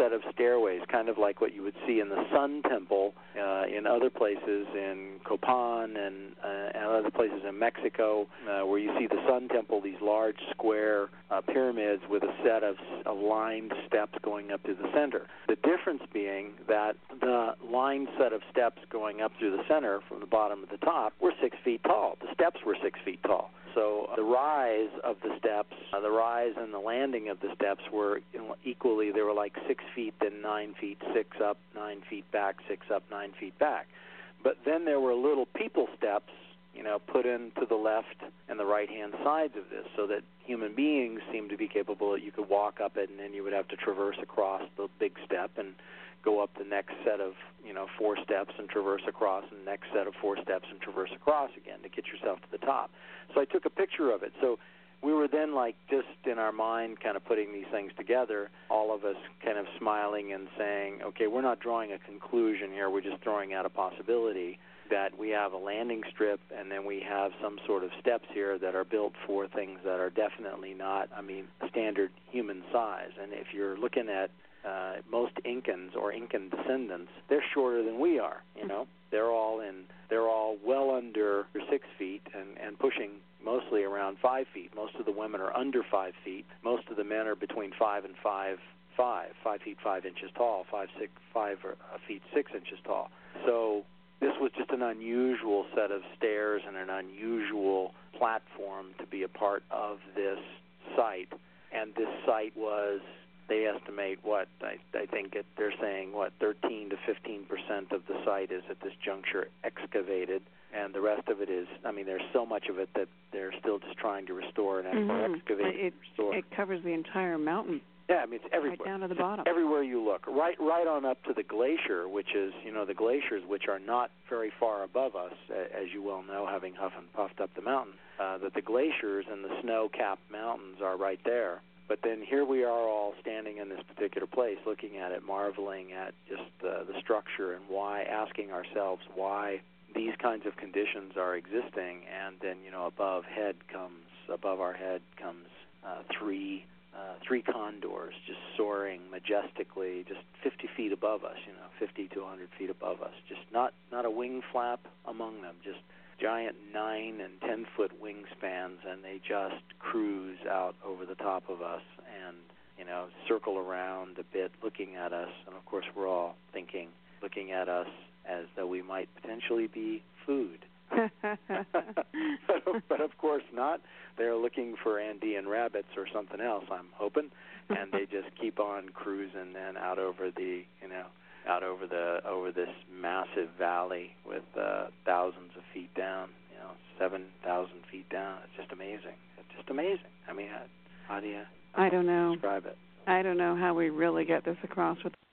set of stairways, kind of like what you would see in the Sun Temple uh, in other places in Copan and, uh, and other places in Mexico, uh, where you see the Sun Temple, these large square uh, pyramids with a set of, of lined steps going up to the center. The difference being that the lined set of steps going up through the center from the bottom to the top were six feet tall. The steps were six feet tall. So uh, the rise of the steps, uh, the rise and the landing of the steps were you know, equally, they were like six feet, then nine feet, six up, nine feet back, six up, nine feet back. But then there were little people steps, you know, put into the left and the right-hand sides of this so that human beings seemed to be capable that you could walk up it and then you would have to traverse across the big step and go up the next set of, you know, four steps and traverse across, and the next set of four steps and traverse across again to get yourself to the top. So I took a picture of it. So we were then like just in our mind kind of putting these things together, all of us kind of smiling and saying, okay, we're not drawing a conclusion here, we're just throwing out a possibility that we have a landing strip and then we have some sort of steps here that are built for things that are definitely not, I mean, standard human size. And if you're looking at uh, most Incans or Incan descendants, they're shorter than we are, you know. They're all in, they're all well under six feet and, and pushing mostly around five feet. Most of the women are under five feet. Most of the men are between five and five, five, five feet five inches tall, five, six, five or, uh, feet six inches tall. So this was just an unusual set of stairs and an unusual platform to be a part of this site. And this site was, they estimate what, I, I think it, they're saying, what, thirteen to fifteen percent of the site is at this juncture excavated, and the rest of it is, I mean, there's so much of it that they're still just trying to restore and mm-hmm. excavate it, and restore. It covers the entire mountain. Yeah, I mean, it's everywhere. Right down to the Just bottom. Everywhere you look. Right right on up to the glacier, which is, you know, the glaciers, which are not very far above us, as you well know, having huff and puffed up the mountain, uh, that the glaciers and the snow-capped mountains are right there. But then here we are all standing in this particular place, looking at it, marveling at just uh, the structure and why, asking ourselves why these kinds of conditions are existing. And then, you know, above head comes, above our head comes uh, three Uh, three condors just soaring majestically, just fifty feet above us, you know, fifty to one hundred feet above us. Just not, not a wing flap among them, just giant nine and ten foot wingspans, and they just cruise out over the top of us and, you know, circle around a bit, looking at us. And of course, we're all thinking, looking at us as though we might potentially be food. but, but of course not. They're looking for Andean rabbits or something else, I'm hoping, and they just keep on cruising then out over the, you know, out over the over this massive valley with uh, thousands of feet down, you know, seven thousand feet down. It's just amazing. It's just amazing. I mean, how, how do you? How I don't know. Describe it. I don't know how we really get this across with